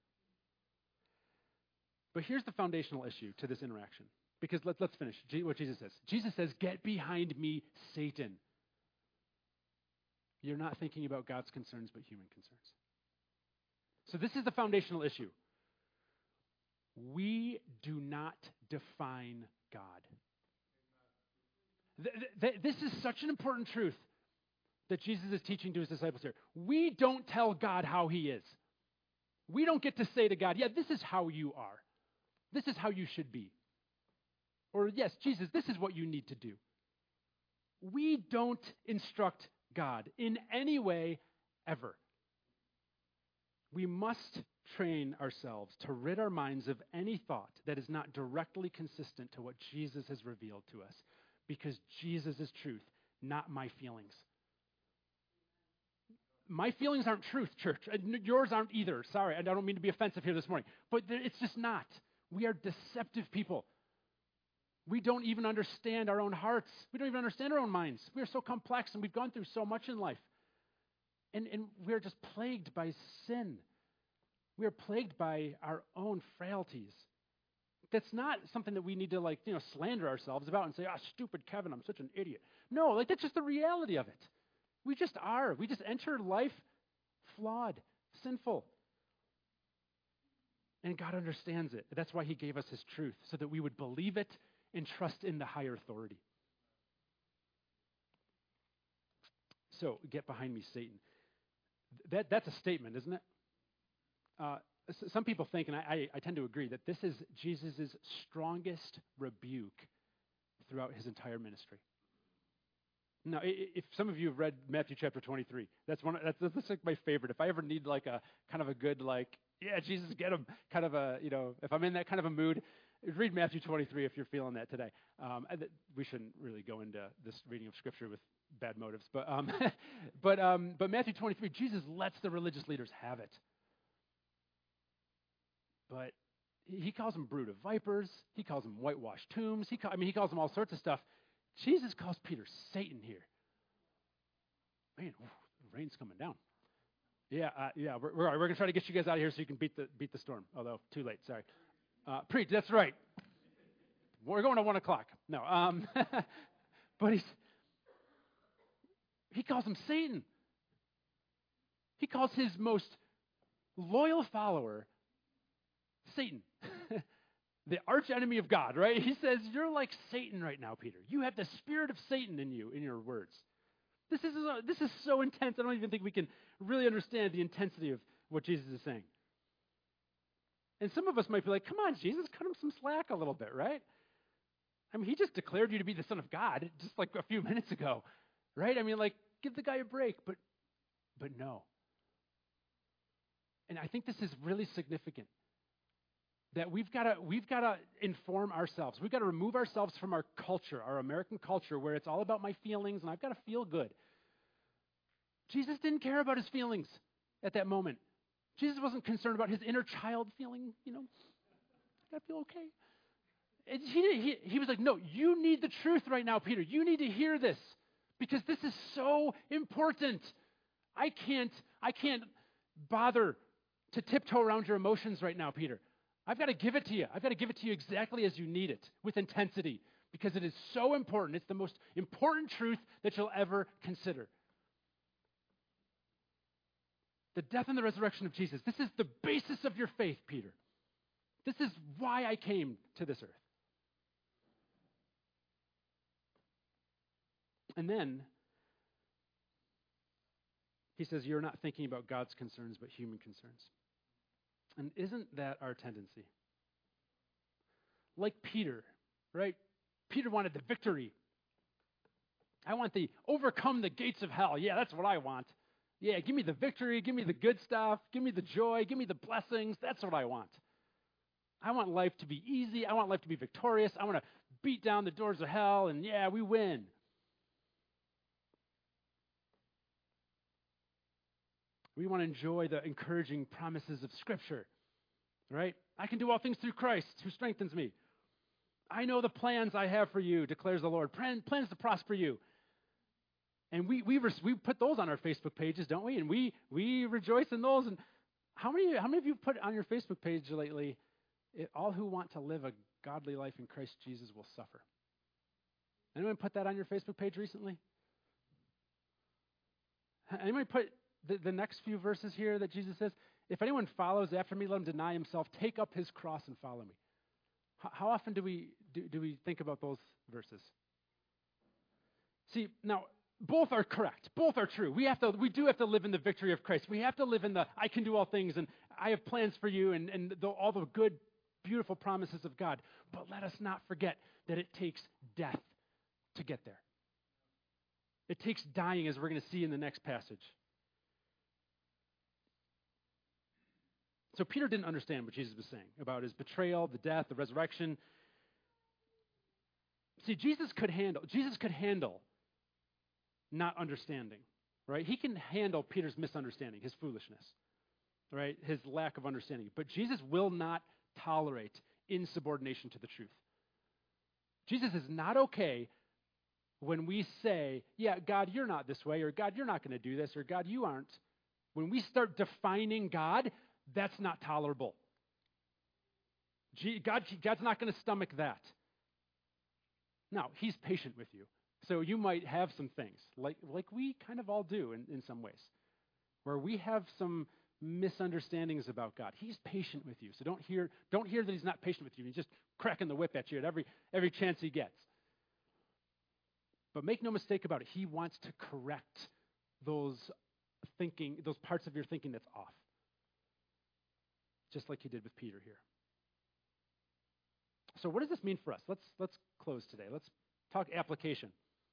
But here's the foundational issue to this interaction. Because let's finish what Jesus says. Jesus says, get behind me, Satan. You're not thinking about God's concerns, but human concerns. So this is the foundational issue. We do not define God. This is such an important truth that Jesus is teaching to his disciples here. We don't tell God how he is. We don't get to say to God, yeah, this is how you are. This is how you should be. Or, yes, Jesus, this is what you need to do. We don't instruct God in any way, ever. We must train ourselves to rid our minds of any thought that is not directly consistent to what Jesus has revealed to us, because Jesus is truth, not my feelings. My feelings aren't truth, church. Yours aren't either. Sorry, I don't mean to be offensive here this morning, but it's just not. We are deceptive people. We don't even understand our own hearts. We don't even understand our own minds. We are so complex, and we've gone through so much in life. And we're just plagued by sin. We are plagued by our own frailties. That's not something that we need to slander ourselves about and say, stupid Kevin, I'm such an idiot. No, that's just the reality of it. We just are. We just enter life flawed, sinful. And God understands it. That's why he gave us his truth, so that we would believe it and trust in the higher authority. So, get behind me, Satan. That's a statement, isn't it? Some people think, and I tend to agree, that this is Jesus' strongest rebuke throughout his entire ministry. Now, if some of you have read Matthew chapter 23, that's like my favorite. If I ever need a kind of a good yeah, Jesus, get him, kind of if I'm in that kind of a mood, read Matthew 23 if you're feeling that today. We shouldn't really go into this reading of Scripture with bad motives, but Matthew 23, Jesus lets the religious leaders have it. But he calls them brood of vipers. He calls them whitewashed tombs. He calls them all sorts of stuff. Jesus calls Peter Satan here. Man, the rain's coming down. Yeah, we're going to try to get you guys out of here so you can beat the storm. Although, too late, sorry. Preach, that's right. We're going to 1 o'clock. No, but he calls him Satan. He calls his most loyal follower Satan. The arch enemy of God, right? He says, you're like Satan right now, Peter. You have the spirit of Satan in you, in your words. This is so intense, I don't even think we can really understand the intensity of what Jesus is saying. And some of us might be like, come on, Jesus, cut him some slack a little bit, right? I mean, he just declared you to be the Son of God just like a few minutes ago, right? I mean, give the guy a break, but no. And I think this is really significant. That we've got to inform ourselves. We've got to remove ourselves from our culture, our American culture, where it's all about my feelings and I've got to feel good. Jesus didn't care about his feelings at that moment. Jesus wasn't concerned about his inner child feeling, I got to feel okay. He was like, no, you need the truth right now, Peter. You need to hear this because this is so important. I can't bother to tiptoe around your emotions right now, Peter. I've got to give it to you. I've got to give it to you exactly as you need it, with intensity, because it is so important. It's the most important truth that you'll ever consider. The death and the resurrection of Jesus. This is the basis of your faith, Peter. This is why I came to this earth. And then he says, you're not thinking about God's concerns, but human concerns. And isn't that our tendency? Like Peter, right? Peter wanted the victory. I want the overcome the gates of hell. Yeah, that's what I want. Yeah, give me the victory. Give me the good stuff. Give me the joy. Give me the blessings. That's what I want. I want life to be easy. I want life to be victorious. I want to beat down the doors of hell, and yeah, we win. We want to enjoy the encouraging promises of Scripture, right? I can do all things through Christ who strengthens me. I know the plans I have for you, declares the Lord. Plans to prosper you. And we put those on our Facebook pages, don't we? And we rejoice in those. And how many of you put on your Facebook page lately, all who want to live a godly life in Christ Jesus will suffer? Anyone put that on your Facebook page recently? Anyone put the next few verses here that Jesus says, if anyone follows after me, let him deny himself, take up his cross and follow me. How often do we think about those verses? See, now, both are correct. Both are true. We do have to live in the victory of Christ. We have to live in the I can do all things and I have plans for you and all the good, beautiful promises of God. But let us not forget that it takes death to get there. It takes dying, as we're going to see in the next passage. So Peter didn't understand what Jesus was saying about his betrayal, the death, the resurrection. See, Jesus could handle not understanding, right? He can handle Peter's misunderstanding, his foolishness, right? His lack of understanding. But Jesus will not tolerate insubordination to the truth. Jesus is not okay when we say, yeah, God, you're not this way, or God, you're not going to do this, or God, you aren't. When we start defining God, that's not tolerable. God's not going to stomach that. Now, he's patient with you. So you might have some things, like we kind of all do in some ways, where we have some misunderstandings about God. He's patient with you. So don't hear that he's not patient with you. He's just cracking the whip at you at every chance he gets. But make no mistake about it, he wants to correct those parts of your thinking that's off. Just like he did with Peter here. So what does this mean for us? Let's close today. Let's talk application.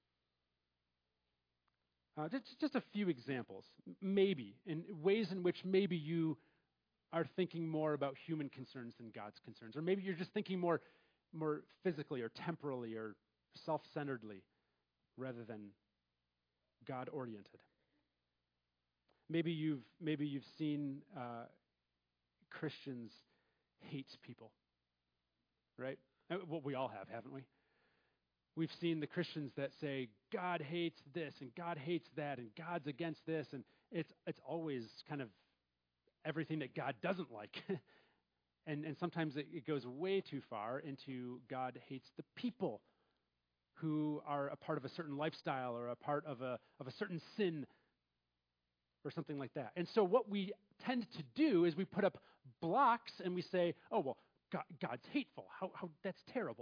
Just a few examples, maybe, in ways in which maybe you are thinking more about human concerns than God's concerns. Or maybe you're just thinking more physically or temporally or self-centeredly rather than God-oriented. Maybe you've seen Christians hate people, right? Well, we all have, haven't we? We've seen the Christians that say, God hates this, and God hates that, and God's against this, and it's always kind of everything that God doesn't like. and sometimes it goes way too far into God hates the people who are a part of a certain lifestyle or a part of a certain sin or something like that. And so what we tend to do is we put up blocks and we say, oh, well, God's hateful. How that's terrible.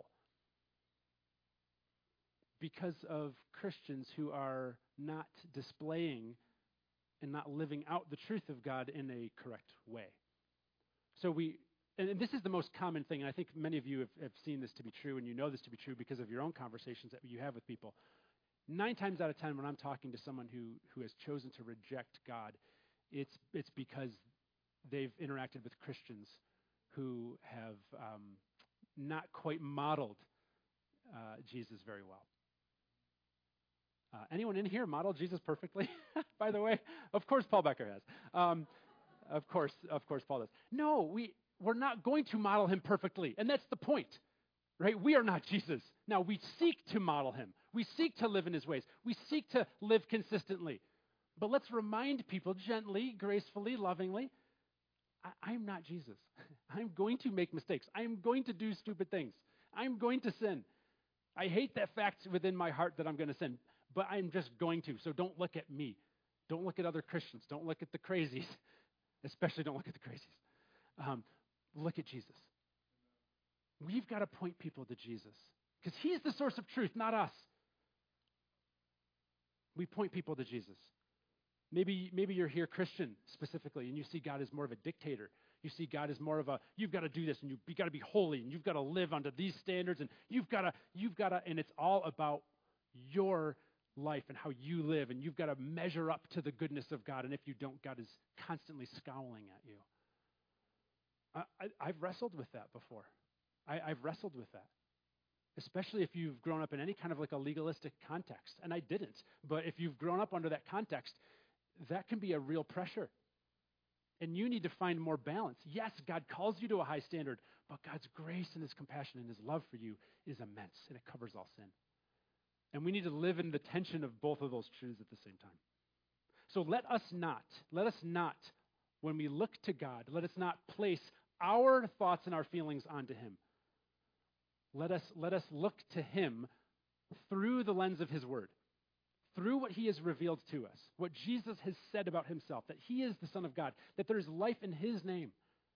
Because of Christians who are not displaying and not living out the truth of God in a correct way. So and this is the most common thing, and I think many of you have seen this to be true, and you know this to be true because of your own conversations that you have with people. 9 times out of 10, when I'm talking to someone who has chosen to reject God, it's because they've interacted with Christians who have not quite modeled Jesus very well. Anyone in here model Jesus perfectly? By the way, of course Paul Becker has. Of course Paul does. No, we're not going to model him perfectly, and that's the point. right? We are not Jesus. Now, we seek to model him. We seek to live in his ways. We seek to live consistently. But let's remind people gently, gracefully, lovingly, I'm not Jesus. I'm going to make mistakes. I'm going to do stupid things. I'm going to sin. I hate that fact within my heart that I'm going to sin, but I'm just going to. So don't look at me. Don't look at other Christians. Don't look at the crazies. Especially don't look at the crazies. Look at Jesus. We've got to point people to Jesus because he's the source of truth, not us. We point people to Jesus. Maybe you're here Christian specifically, and you see God as more of a dictator. You see God as more of a, you've got to do this, and you've got to be holy, and you've got to live under these standards, and you've got to, and it's all about your life and how you live, and you've got to measure up to the goodness of God, and if you don't, God is constantly scowling at you. I've wrestled with that before. I've wrestled with that, especially if you've grown up in any kind of like a legalistic context, and I didn't, but if you've grown up under that context, that can be a real pressure. And you need to find more balance. Yes, God calls you to a high standard, but God's grace and his compassion and his love for you is immense, and it covers all sin. And we need to live in the tension of both of those truths at the same time. So let us not, when we look to God, let us not place our thoughts and our feelings onto him. Let us look to him through the lens of his word, through what he has revealed to us, what Jesus has said about himself, that he is the Son of God, that there is life in his name.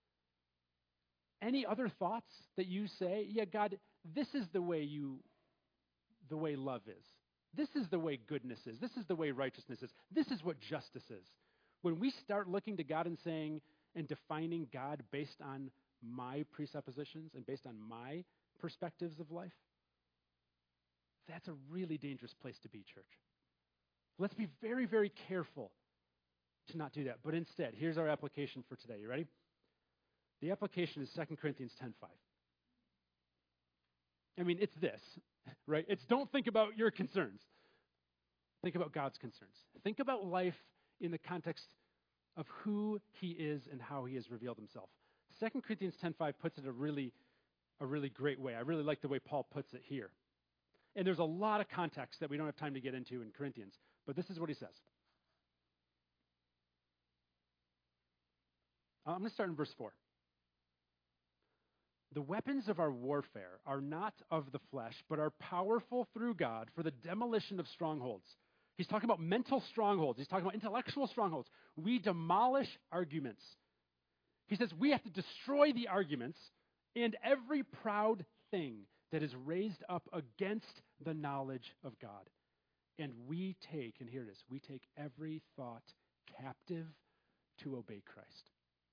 Any other thoughts that you say, yeah, God, this is the way love is. This is the way goodness is. This is the way righteousness is. This is what justice is. When we start looking to God and saying and defining God based on my presuppositions and based on my perspectives of life, that's a really dangerous place to be, church. Let's be very, very careful to not do that. But instead, here's our application for today. You ready? The application is 2 Corinthians 10:5. I mean, it's this, right? It's don't think about your concerns. Think about God's concerns. Think about life in the context of who he is and how he has revealed himself. 2 Corinthians 10:5 puts it a really great way. I really like the way Paul puts it here. And there's a lot of context that we don't have time to get into in Corinthians, but this is what he says. I'm going to start in verse 4. The weapons of our warfare are not of the flesh, but are powerful through God for the demolition of strongholds. He's talking about mental strongholds. He's talking about intellectual strongholds. We demolish arguments. He says we have to destroy the arguments and every proud thing that is raised up against the knowledge of God. And we take, and here it is, we take every thought captive to obey Christ.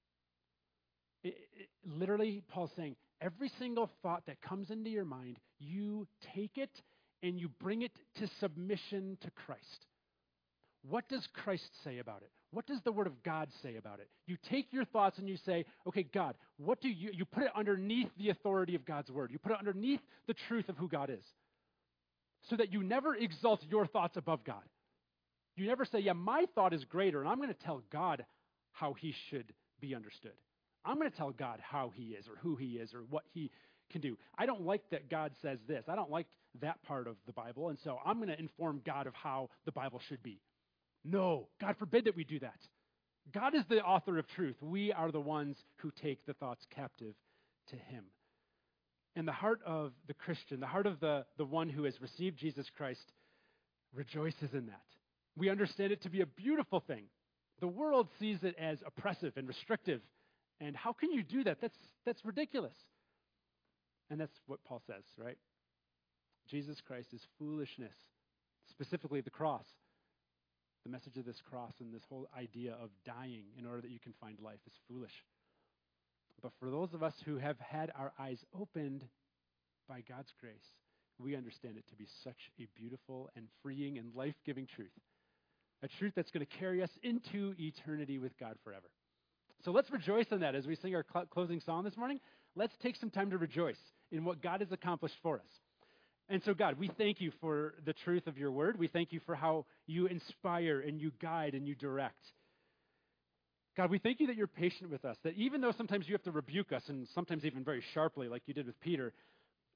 Literally, Paul's saying, every single thought that comes into your mind, you take it and you bring it to submission to Christ. What does Christ say about it? What does the Word of God say about it? You take your thoughts and you say, okay, God, what do you put it underneath the authority of God's Word. You put it underneath the truth of who God is. So that you never exalt your thoughts above God. You never say, yeah, my thought is greater, and I'm going to tell God how he should be understood. I'm going to tell God how he is or who he is or what he can do. I don't like that God says this. I don't like that part of the Bible, and so I'm going to inform God of how the Bible should be. No, God forbid that we do that. God is the author of truth. We are the ones who take the thoughts captive to him. And the heart of the Christian, the heart of the one who has received Jesus Christ rejoices in that. We understand it to be a beautiful thing. The world sees it as oppressive and restrictive. And how can you do that? That's ridiculous. And that's what Paul says, right? Jesus Christ is foolishness, specifically the cross. The message of this cross and this whole idea of dying in order that you can find life is foolish. But for those of us who have had our eyes opened by God's grace, we understand it to be such a beautiful and freeing and life-giving truth. A truth that's going to carry us into eternity with God forever. So let's rejoice in that as we sing our closing song this morning. Let's take some time to rejoice in what God has accomplished for us. And so, God, we thank you for the truth of your word. We thank you for how you inspire and you guide and you direct. God, we thank you that you're patient with us, that even though sometimes you have to rebuke us, and sometimes even very sharply like you did with Peter,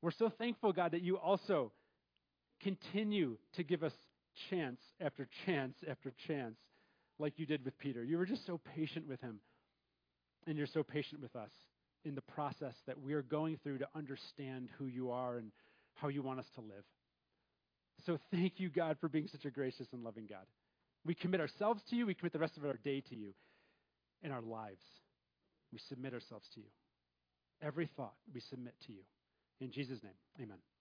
We're so thankful, God, that you also continue to give us chance after chance after chance, like you did with Peter. You were just so patient with him, and you're so patient with us in the process that we are going through to understand who you are and how you want us to live. So thank you, God, for being such a gracious and loving God. We commit ourselves to you. We commit the rest of our day to you and our lives. We submit ourselves to you. Every thought we submit to you. In Jesus' name, amen.